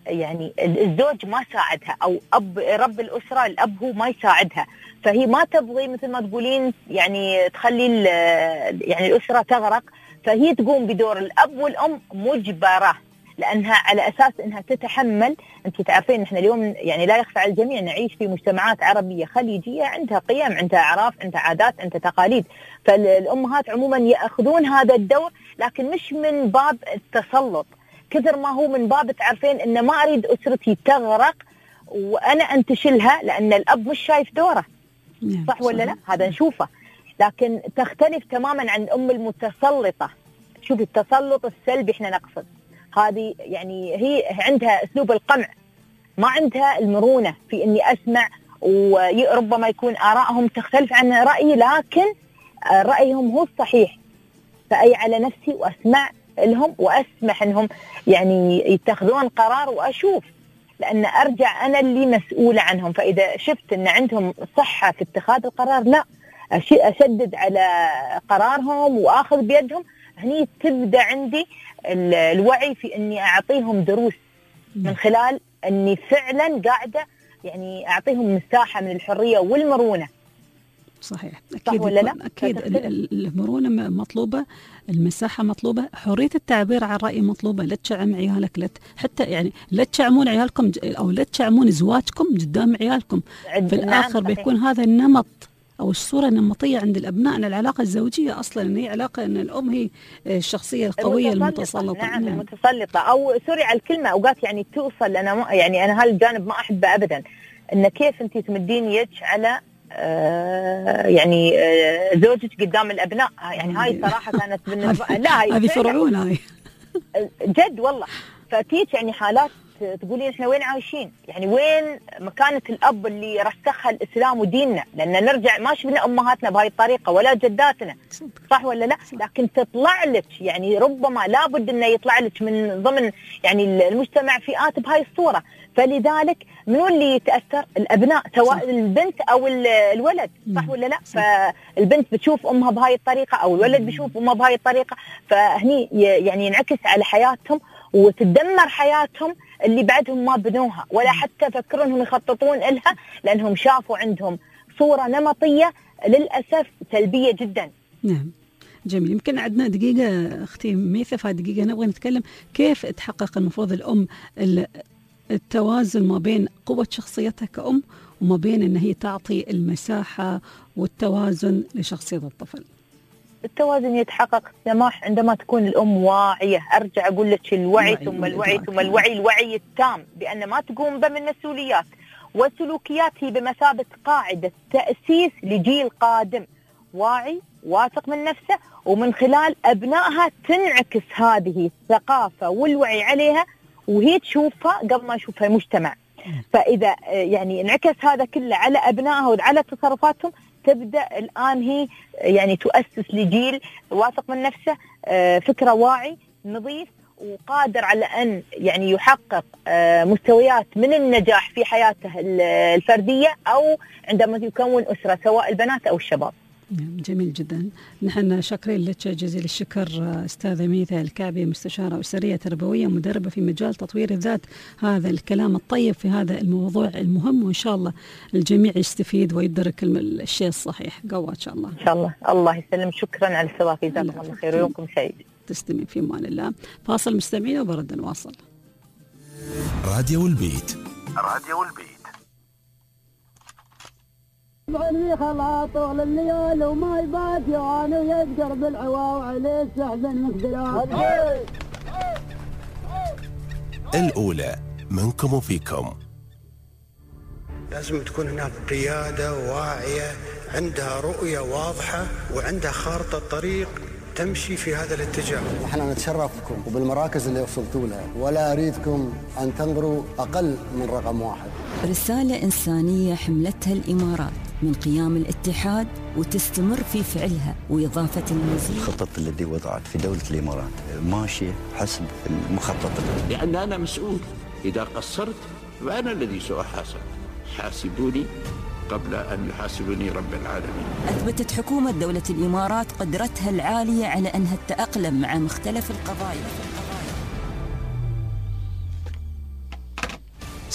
يعني الزوج ما ساعدها، او اب رب الاسره الاب هو ما يساعدها، فهي ما تبغي مثل ما تقولين يعني تخلي يعني الاسره تغرق، فهي تقوم بدور الاب والام مجبره، لانها على اساس انها تتحمل. انت تعرفين احنا اليوم يعني لا يخفى على الجميع نعيش في مجتمعات عربيه خليجيه عندها قيم، عندها اعراف، عندها عادات، عندها تقاليد، فالامهات عموما ياخذون هذا الدور، لكن مش من باب التسلط كثر ما هو من باب تعرفين ان ما اريد اسرتي تغرق وانا انتشلها، لان الاب مش شايف دوره. صح ولا لا؟ هذا نشوفه، لكن تختلف تماما عن الام المتسلطه. شوفي التسلط السلبي احنا نقصد، هذه يعني هي عندها اسلوب القمع، ما عندها المرونه في اني اسمع، وربما يكون ارائهم تختلف عن رايي لكن رايهم هو الصحيح، فاي على نفسي واسمع لهم واسمح انهم يعني يتخذون قرار واشوف، لان ارجع انا اللي مسؤوله عنهم. فاذا شفت ان عندهم صحه في اتخاذ القرار لا اشدد على قرارهم واخذ بيدهم، هني تبدا عندي الوعي في اني اعطيهم دروس من خلال اني فعلا قاعده يعني اعطيهم مساحه من الحريه والمرونه. صحيح، اكيد ولا لا؟ اكيد المرونه مطلوبه، المساحه مطلوبه، حريه التعبير عن الراي مطلوبه، لا تشعم عيالك، لا حتى يعني لا تشعمون عيالكم او لا تشعمون زواجكم قدام عيالكم. في الاخر نعم بيكون هذا النمط او الصوره النمطيه عند الابناء ان العلاقه الزوجيه اصلا ان هي علاقه ان الام هي الشخصيه القويه المتسلطه. نعم نعم. المتسلطه، او سوري على الكلمه اوقات يعني توصل، انا يعني انا هالجانب ما احبه ابدا، ان كيف انت تمدين يدك على آه يعني آه زوجك قدام الابناء، يعني هاي صراحه كانت بالنسبه لا هاي هذه فرعون هاي جد والله. فتيت يعني حالات تقولين احنا وين عايشين؟ يعني وين مكانة الاب اللي رسخها الاسلام وديننا؟ لان نرجع ما شفنا امهاتنا بهاي الطريقه ولا جداتنا، صح ولا لا؟ لكن تطلع لك يعني ربما لابد انه يطلع لك من ضمن يعني المجتمع فئات بهاي الصوره، فلذلك منو اللي يتاثر؟ الابناء سواء البنت او الولد، صح ولا لا؟ فالبنت بتشوف امها بهاي الطريقه او الولد بيشوف امه بهاي الطريقه، فهني يعني ينعكس على حياتهم وتدمر حياتهم اللي بعدهم ما بنوها ولا حتى فكروا انهم يخططون لها، لانهم شافوا عندهم صورة نمطية للأسف سلبية جدا. نعم جميل. يمكن عندنا دقيقة أختي ميثة، في دقيقة نبغى نتكلم كيف تحقق المفروض الأم التوازن ما بين قوة شخصيتها كأم وما بين أن هي تعطي المساحة والتوازن لشخصية الطفل. التوازن يتحقق سماح عندما تكون الأم واعية. أرجع أقول لك الوعي ثم الوعي ثم الوعي، الوعي التام بأن ما تقوم بمن مسؤوليات والسلوكيات هي بمثابة قاعدة تأسيس لجيل قادم واعي واثق من نفسه، ومن خلال أبنائها تنعكس هذه الثقافة والوعي عليها وهي تشوفها قبل ما يشوفها المجتمع. فإذا يعني انعكس هذا كله على أبنائها وعلى تصرفاتهم تبدأ الآن هي يعني تؤسس لجيل واثق من نفسه، فكرة واعي نظيف وقادر على أن يعني يحقق مستويات من النجاح في حياته الفردية أو عندما يكون أسرة سواء البنات أو الشباب. جميل جدا. نحن شاكرين لك جزيل الشكر أستاذة ميثة الكعبي، مستشارة أسرية تربوية مدربة في مجال تطوير الذات. هذا الكلام الطيب في هذا الموضوع المهم، وإن شاء الله الجميع يستفيد ويدرك الشيء الصحيح. قوة إن شاء الله. إن شاء الله. الله يسلم. شكرا على الاستضافة، جزاكم الله خير ويومكم سعيد. تستمع في امان الله. فاصل مستمعين وبرد نواصل. راديو البيت. راديو البيت. علي خلاطه للليال وما يبات يعاني ويذكر بالعوا وعليه السحزن مقدرات. الأولى منكم وفيكم. لازم تكون هناك قيادة واعية عندها رؤية واضحة وعندها خارطة طريق تمشي في هذا الاتجاه. احنا نتشرف بكم وبالمراكز اللي وصلتوا لها، ولا اريدكم ان تنظروا اقل من رقم واحد. رسالة إنسانية حملتها الإمارات من قيام الاتحاد وتستمر في فعلها وإضافة المزيد. الخطط التي وضعت في دولة الإمارات ماشية حسب المخطط، لأن أنا مسؤول. إذا قصرت فأنا الذي سأحاسب. حاسبوني قبل أن يحاسبني رب العالمين. أثبتت حكومة دولة الإمارات قدرتها العالية على أنها تتأقلم مع مختلف القضايا.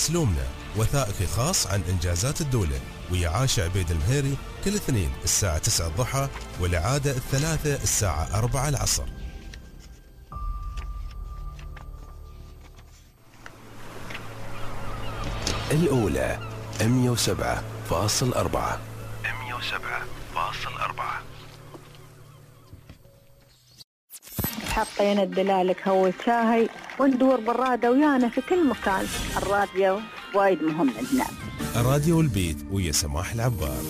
أسلومنا، وثائقي خاص عن إنجازات الدولة، ويا عاشا عبيد المهيري كل اثنين الساعة تسعة الضحى، والعادة الثلاثة الساعة أربعة العصر. الأولى مية وسبعة فاصل أربعة. مية وسبعة فاصل أربعة. حطينا الدلالك هو شاهي وندور بالرادة ويانا في كل مكان. الراديو وايد مهم عندنا. راديو البيت ويا سماح العبار.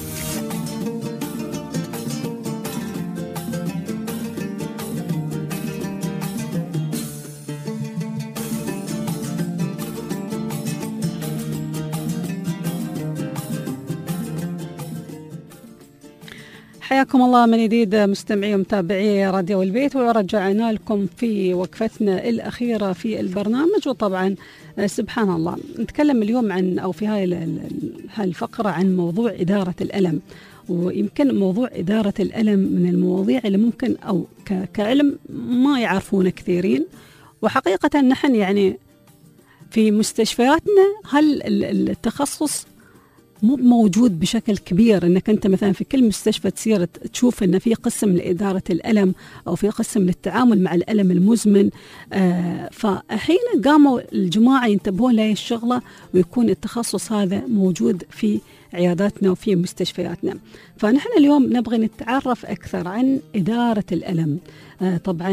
حياكم الله من جديد مستمعي ومتابعي راديو البيت، ورجعنا لكم في وقفتنا الأخيرة في البرنامج. وطبعا سبحان الله نتكلم اليوم عن أو في هاي الفقرة عن موضوع إدارة الألم. ويمكن موضوع إدارة الألم من المواضيع اللي ممكن أو كعلم ما يعرفونه كثيرين. وحقيقة نحن يعني في مستشفياتنا هل التخصص مو موجود بشكل كبير، انك انت مثلا في كل مستشفى تصير تشوف ان في قسم لإدارة الألم او في قسم للتعامل مع الألم المزمن. آه فحين قاموا الجماعة ينتبهون لهي الشغلة ويكون التخصص هذا موجود في عياداتنا وفي مستشفياتنا. فنحن اليوم نبغى نتعرف أكثر عن إدارة الألم. آه طبعا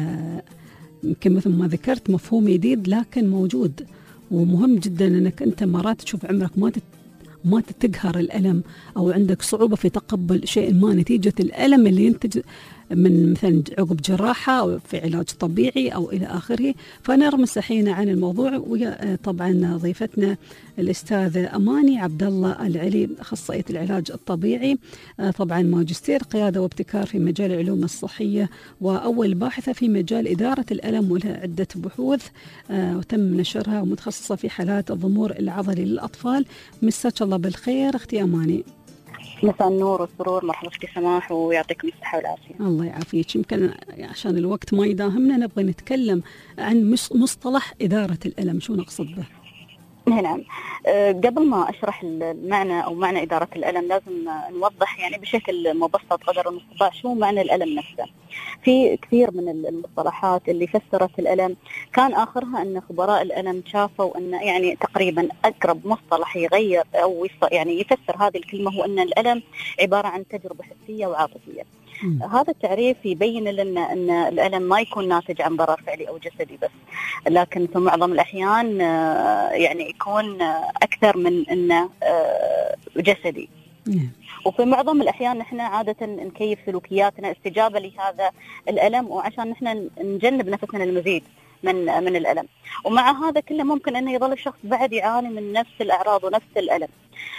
يمكن آه مثل ما ذكرت مفهوم جديد لكن موجود ومهم جدا، انك انت مرات تشوف عمرك ما تت ما تتقهر الألم أو عندك صعوبة في تقبل شيء ما نتيجة الألم اللي ينتج من مثلا عقب جراحة أو في علاج طبيعي أو إلى آخره. فنرمس حين عن الموضوع، ويا طبعا ضيفتنا الأستاذة أماني عبد الله العلي، أخصائية العلاج الطبيعي، طبعا ماجستير قيادة وابتكار في مجال العلوم الصحية، وأول باحثة في مجال إدارة الألم ولها عدة بحوث وتم نشرها، ومتخصصة في حالات الضمور العضلي للأطفال. مساك الله بالخير أختي أماني. مساء النور والسرور، مرحبا اختي سماح ويعطيكم الصحة والعافية. الله يعافيك. يمكن عشان الوقت ما يداهمنا نبغى نتكلم عن مصطلح إدارة الألم، شو نقصد به؟ نعم، قبل ما أشرح المعنى أو معنى إدارة الألم لازم نوضح يعني بشكل مبسط قدر المستطاع شو معنى الألم نفسه. في كثير من المصطلحات اللي فسرت الألم كان آخرها أن خبراء الألم شافوا أن يعني تقريبا أقرب مصطلح يغير أو يعني يفسر هذه الكلمة هو أن الألم عبارة عن تجربة حسية وعاطفية. م. هذا التعريف يبين لنا أن الألم ما يكون ناتج عن ضرر فعلي أو جسدي بس، لكن في معظم الأحيان يعني يكون أكثر من أنه جسدي. م. وفي معظم الأحيان نحن عادة نكيف سلوكياتنا استجابة لهذا الألم، وعشان نحن نجنب نفسنا المزيد من من الألم. ومع هذا كله ممكن أنه يظل الشخص بعد يعاني من نفس الأعراض ونفس الألم.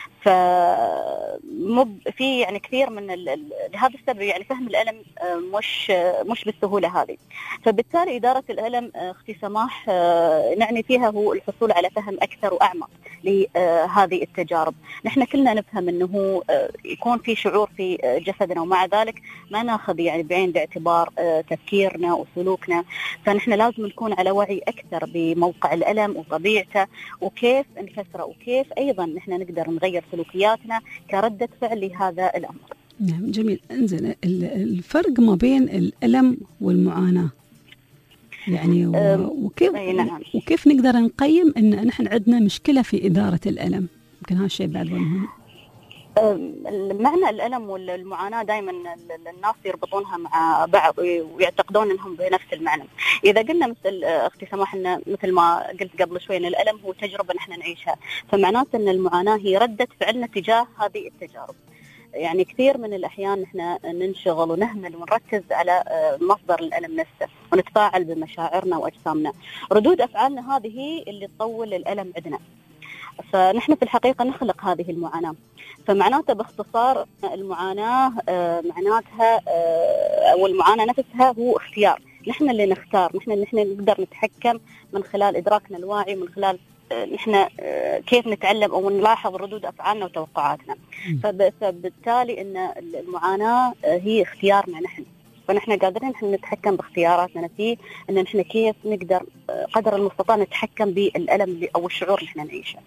فمب في يعني كثير من لهذا السبب يعني فهم الألم مش مش بالسهولة هذه. فبالتالي إدارة الألم اختي سماح نعني فيها هو الحصول على فهم أكثر وأعمق لهذه التجارب. نحن كلنا نفهم أنه يكون في شعور في جسدنا، ومع ذلك ما ناخذ يعني بعين الاعتبار تفكيرنا وسلوكنا. فنحن لازم نكون على وعي أكثر بموقع الألم وطبيعته وكيف نفسره، وكيف أيضا نحن نقدر نغير سلوكياتنا كردة فعل لهذا الأمر. نعم جميل. انزين الفرق ما بين الألم والمعاناة يعني وكيف نعم. وكيف نقدر نقيم ان نحن عندنا مشكلة في إدارة الألم؟ يمكن هذا الشيء بعد مهم. معنى الألم والمعاناة دائما الناس يربطونها مع بعض ويعتقدون انهم بنفس المعنى. اذا قلنا مثل اختي سماح ان مثل ما قلت قبل شوي ان الألم هو تجربة نحن نعيشها، فمعناته ان المعاناة هي ردة فعلنا تجاه هذه التجارب. يعني كثير من الأحيان نحن ننشغل ونهمل ونركز على مصدر الألم نفسه ونتفاعل بمشاعرنا وأجسامنا. ردود أفعالنا هذه هي اللي تطول الألم عندنا. فنحن في الحقيقة نخلق هذه المعاناة. فمعناته باختصار المعاناة معناتها أو المعاناة نفسها هو اختيار، نحن اللي نختار، نحن اللي نحن نقدر نتحكم من خلال إدراكنا الواعي، من خلال نحن كيف نتعلم أو نلاحظ ردود أفعالنا وتوقعاتنا. فبالتالي إن المعاناة هي اختيارنا نحن. فنحن قادرين نحن نتحكم باختياراتنا فيه، ان نحن كيف نقدر قدر المستطاع نتحكم بالالم او الشعور اللي احنا نعيشه.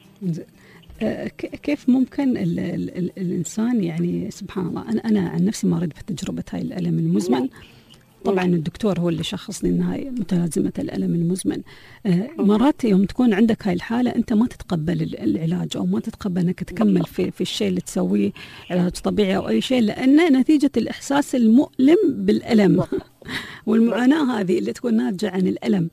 كيف ممكن ال ال ال الانسان يعني سبحان الله، انا انا عن نفسي مريت بتجربه هاي الالم المزمن. طبعا الدكتور هو اللي شخص لي انها متلازمه الالم المزمن. مرات يوم تكون عندك هاي الحاله انت ما تتقبل العلاج او ما تتقبل انك تكمل في في الشيء اللي تسويه علاج طبيعي او اي شيء، لان نتيجه الاحساس المؤلم بالالم والمعاناه هذه اللي تكون ناتجه عن الالم.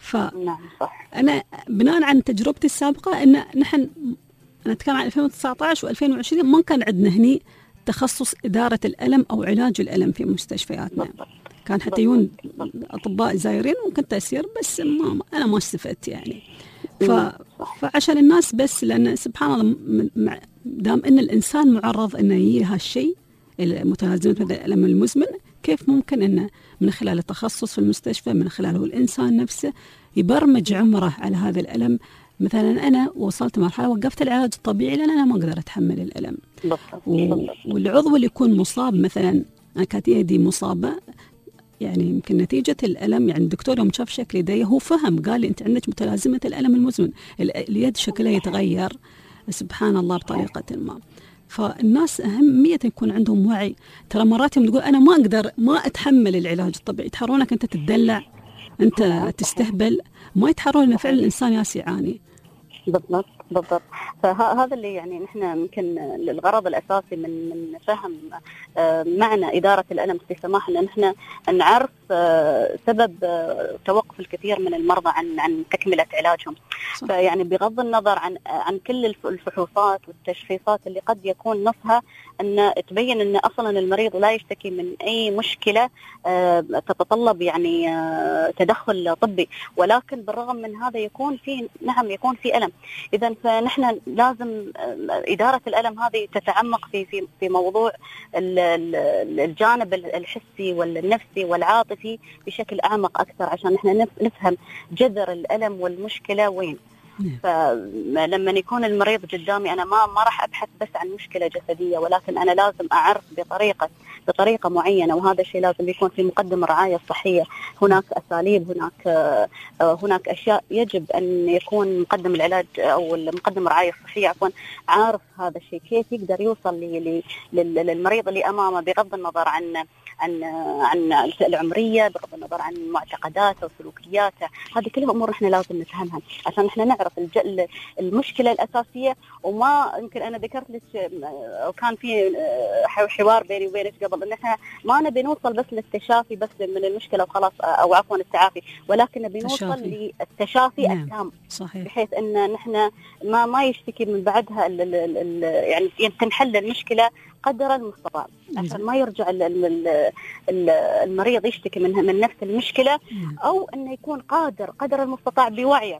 فانا بناء عن تجربتي السابقه ان نحن نتكلم عن ألفين وتسعة عشر وألفين وعشرين ما كان عندنا هني تخصص إدارة الألم أو علاج الألم في مستشفياتنا. كان حتى يون أطباء زايرين وممكن تأثير، بس ما أنا ما استفدت يعني. ف... فعشان الناس بس، لأن سبحان الله دام إن الإنسان معرض إنه يجيه هالشيء المتلازمة مثل الألم المزمن، كيف ممكن إنه من خلال التخصص في المستشفى من خلاله الإنسان نفسه يبرمج عمره على هذا الألم. مثلا أنا وصلت مرحلة وقفت العلاج الطبيعي لأن أنا ما أقدر أتحمل الألم. و... والعضو اللي يكون مصاب، مثلا أنا كانت يدي مصابة يعني يمكن نتيجة الألم، يعني الدكتور يوم شاف شكل يدي هو فهم، قال لي أنت عندك متلازمة الألم المزمن، اليد شكلها يتغير سبحان الله بطريقة ما. فالناس أهمية يكون عندهم وعي. ترى مرات يوم تقول أنا ما أقدر ما أتحمل العلاج الطبيعي، يتحرونك أنت تتدلع، أنت تستهبل، ما يتحرون إن فعلا الإنسان ياس يعاني. بالضبط بالضبط. فهذا اللي يعني نحن يمكن الغرض الأساسي من من فهم معنى إدارة الألم في سماح، أن نحن نعرف سبب توقف الكثير من المرضى عن عن تكملة علاجهم. صح. فيعني بغض النظر عن عن كل الفحوصات والتشخيصات اللي قد يكون نصها أن تبين أن أصلا المريض لا يشتكي من أي مشكلة تتطلب يعني تدخل طبي، ولكن بالرغم من هذا يكون في نعم يكون في ألم. إذا فنحن لازم إدارة الألم هذه تتعمق في في في موضوع الجانب الحسي والنفسي والعاطفي بشكل أعمق أكثر، عشان نحن نفهم جذر الألم والمشكلة وين. فلما يكون المريض قدامي أنا ما ما راح أبحث بس عن مشكلة جسدية، ولكن أنا لازم أعرف بطريقة بطريقة معينة، وهذا الشيء لازم يكون في مقدم الرعاية الصحية. هناك أساليب، هناك هناك أشياء يجب أن يكون مقدم العلاج أو مقدم الرعاية الصحية عفوا عارف هذا الشيء، كيف يقدر يوصل للمريض اللي أمامه بغض النظر عن عن عن الفئة العمرية، بغض النظر عن معتقداته وسلوكياته. هذه كلها أمور إحنا لازم نفهمها عشان إحنا نعرف المشكلة الأساسية. وما يمكن أنا ذكرت لك وكان في حوار بيني وبينك قبل إن إحنا ما نبي نوصل بس للتشافي بس من المشكلة وخلاص، أو عفوا التعافي، ولكن نبي نوصل للتشافي التام، بحيث إن نحن ما ما يشتكي من بعدها ال ال ال يعني تنحل المشكلة قدر المستطاع، عشان ما يرجع ال ال ال المريض يشتكي من من نفس المشكلة، أو إنه يكون قادر قدر المستطاع بوعيه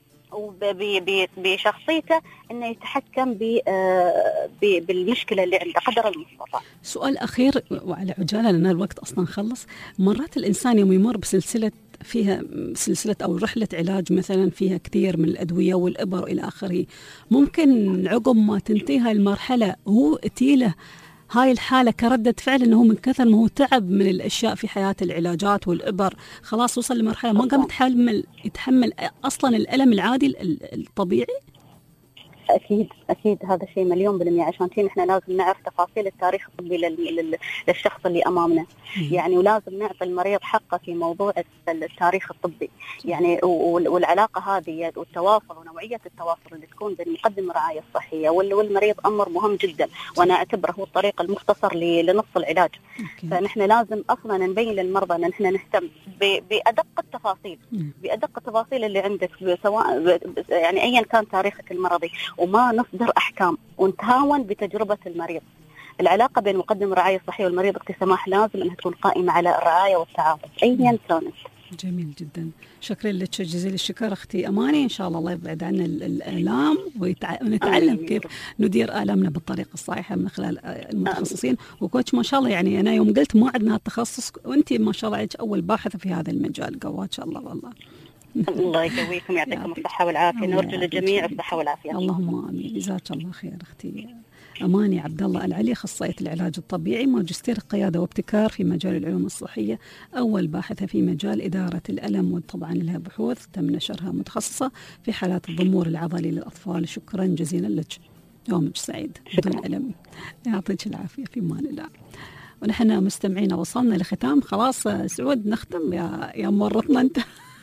وبشخصيته انه يتحكم بالمشكله اللي عنده قدر المستطاع. سؤال اخير وعلى عجاله لان الوقت اصلا خلص. مرات الانسان يوم يمر بسلسله فيها سلسله او رحله علاج مثلا فيها كثير من الادويه والابر الى اخره، ممكن عقب ما تنتهي المرحله هو اتيله هاي الحالة كردة فعل أنه من كثر ما هو تعب من الأشياء في حياة العلاجات والإبر خلاص وصل لمرحلة ما قام يتحمل يتحمل أصلا الألم العادي الطبيعي. أكيد أكيد هذا شيء مليون بالمية. عشان كذا إحنا لازم نعرف تفاصيل التاريخ الطبي للشخص اللي أمامنا، يعني ولازم نعطي المريض حقه في موضوع التاريخ الطبي، يعني والعلاقة هذه والتواصل ونوعية التواصل اللي تكون بين مقدم الرعاية الصحية والمريض أمر مهم جدا، وأنا أعتبره هو الطريق المختصر لنص العلاج. فنحن لازم أصلا نبين للمرضى أن إحنا نهتم بأدق التفاصيل بأدق التفاصيل اللي عندك، سواء يعني أيا كان تاريخك المرضي، وما نصدر أحكام ونتهاون بتجربة المريض. العلاقة بين مقدم الرعاية الصحية والمريض اختي سماح لازم أنها تكون قائمة على الرعاية والتعاطف أيا كانت. جميل جدا، شكرا لك جزيل الشكر أختي أماني. إن شاء الله الله يبعد عنا الآلام ونتعلم آمين. كيف ندير آلامنا بالطريقة الصحيحة من خلال المتخصصين. وكوتش ما شاء الله يعني أنا يوم قلت ما عندنا التخصص وأنت ما شاء الله عليك أول باحثة في هذا المجال، قوات إن شاء الله والله. الله يقويكم يعطيكم الصحة والعافية، نرجو للجميع الصحة والعافية. اللهم آمين، جزاك الله خير أختي أماني عبد الله العلي، أخصائية العلاج الطبيعي، ماجستير قيادة وابتكار في مجال العلوم الصحية، أول باحثة في مجال إدارة الألم، وطبعا لها بحوث تم نشرها متخصصة في حالات الضمور العضلي للأطفال. شكرا جزيلا لك، يومك سعيد بدون ألم، يعطيك العافية، في مان الله. ونحن مستمعين وصلنا لختام، خلاص سعود نختم يا يا مورطنا أنت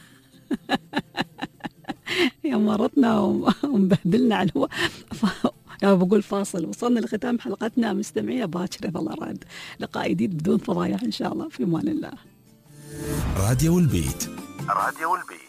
يا مرتنا ومبهدلنا على الهواء. يا بقول فاصل، وصلنا لختام حلقتنا مستمعية باكرة والله راد لقاء جديد بدون فضايح إن شاء الله، في أمان الله. راديو البيت. راديو البيت.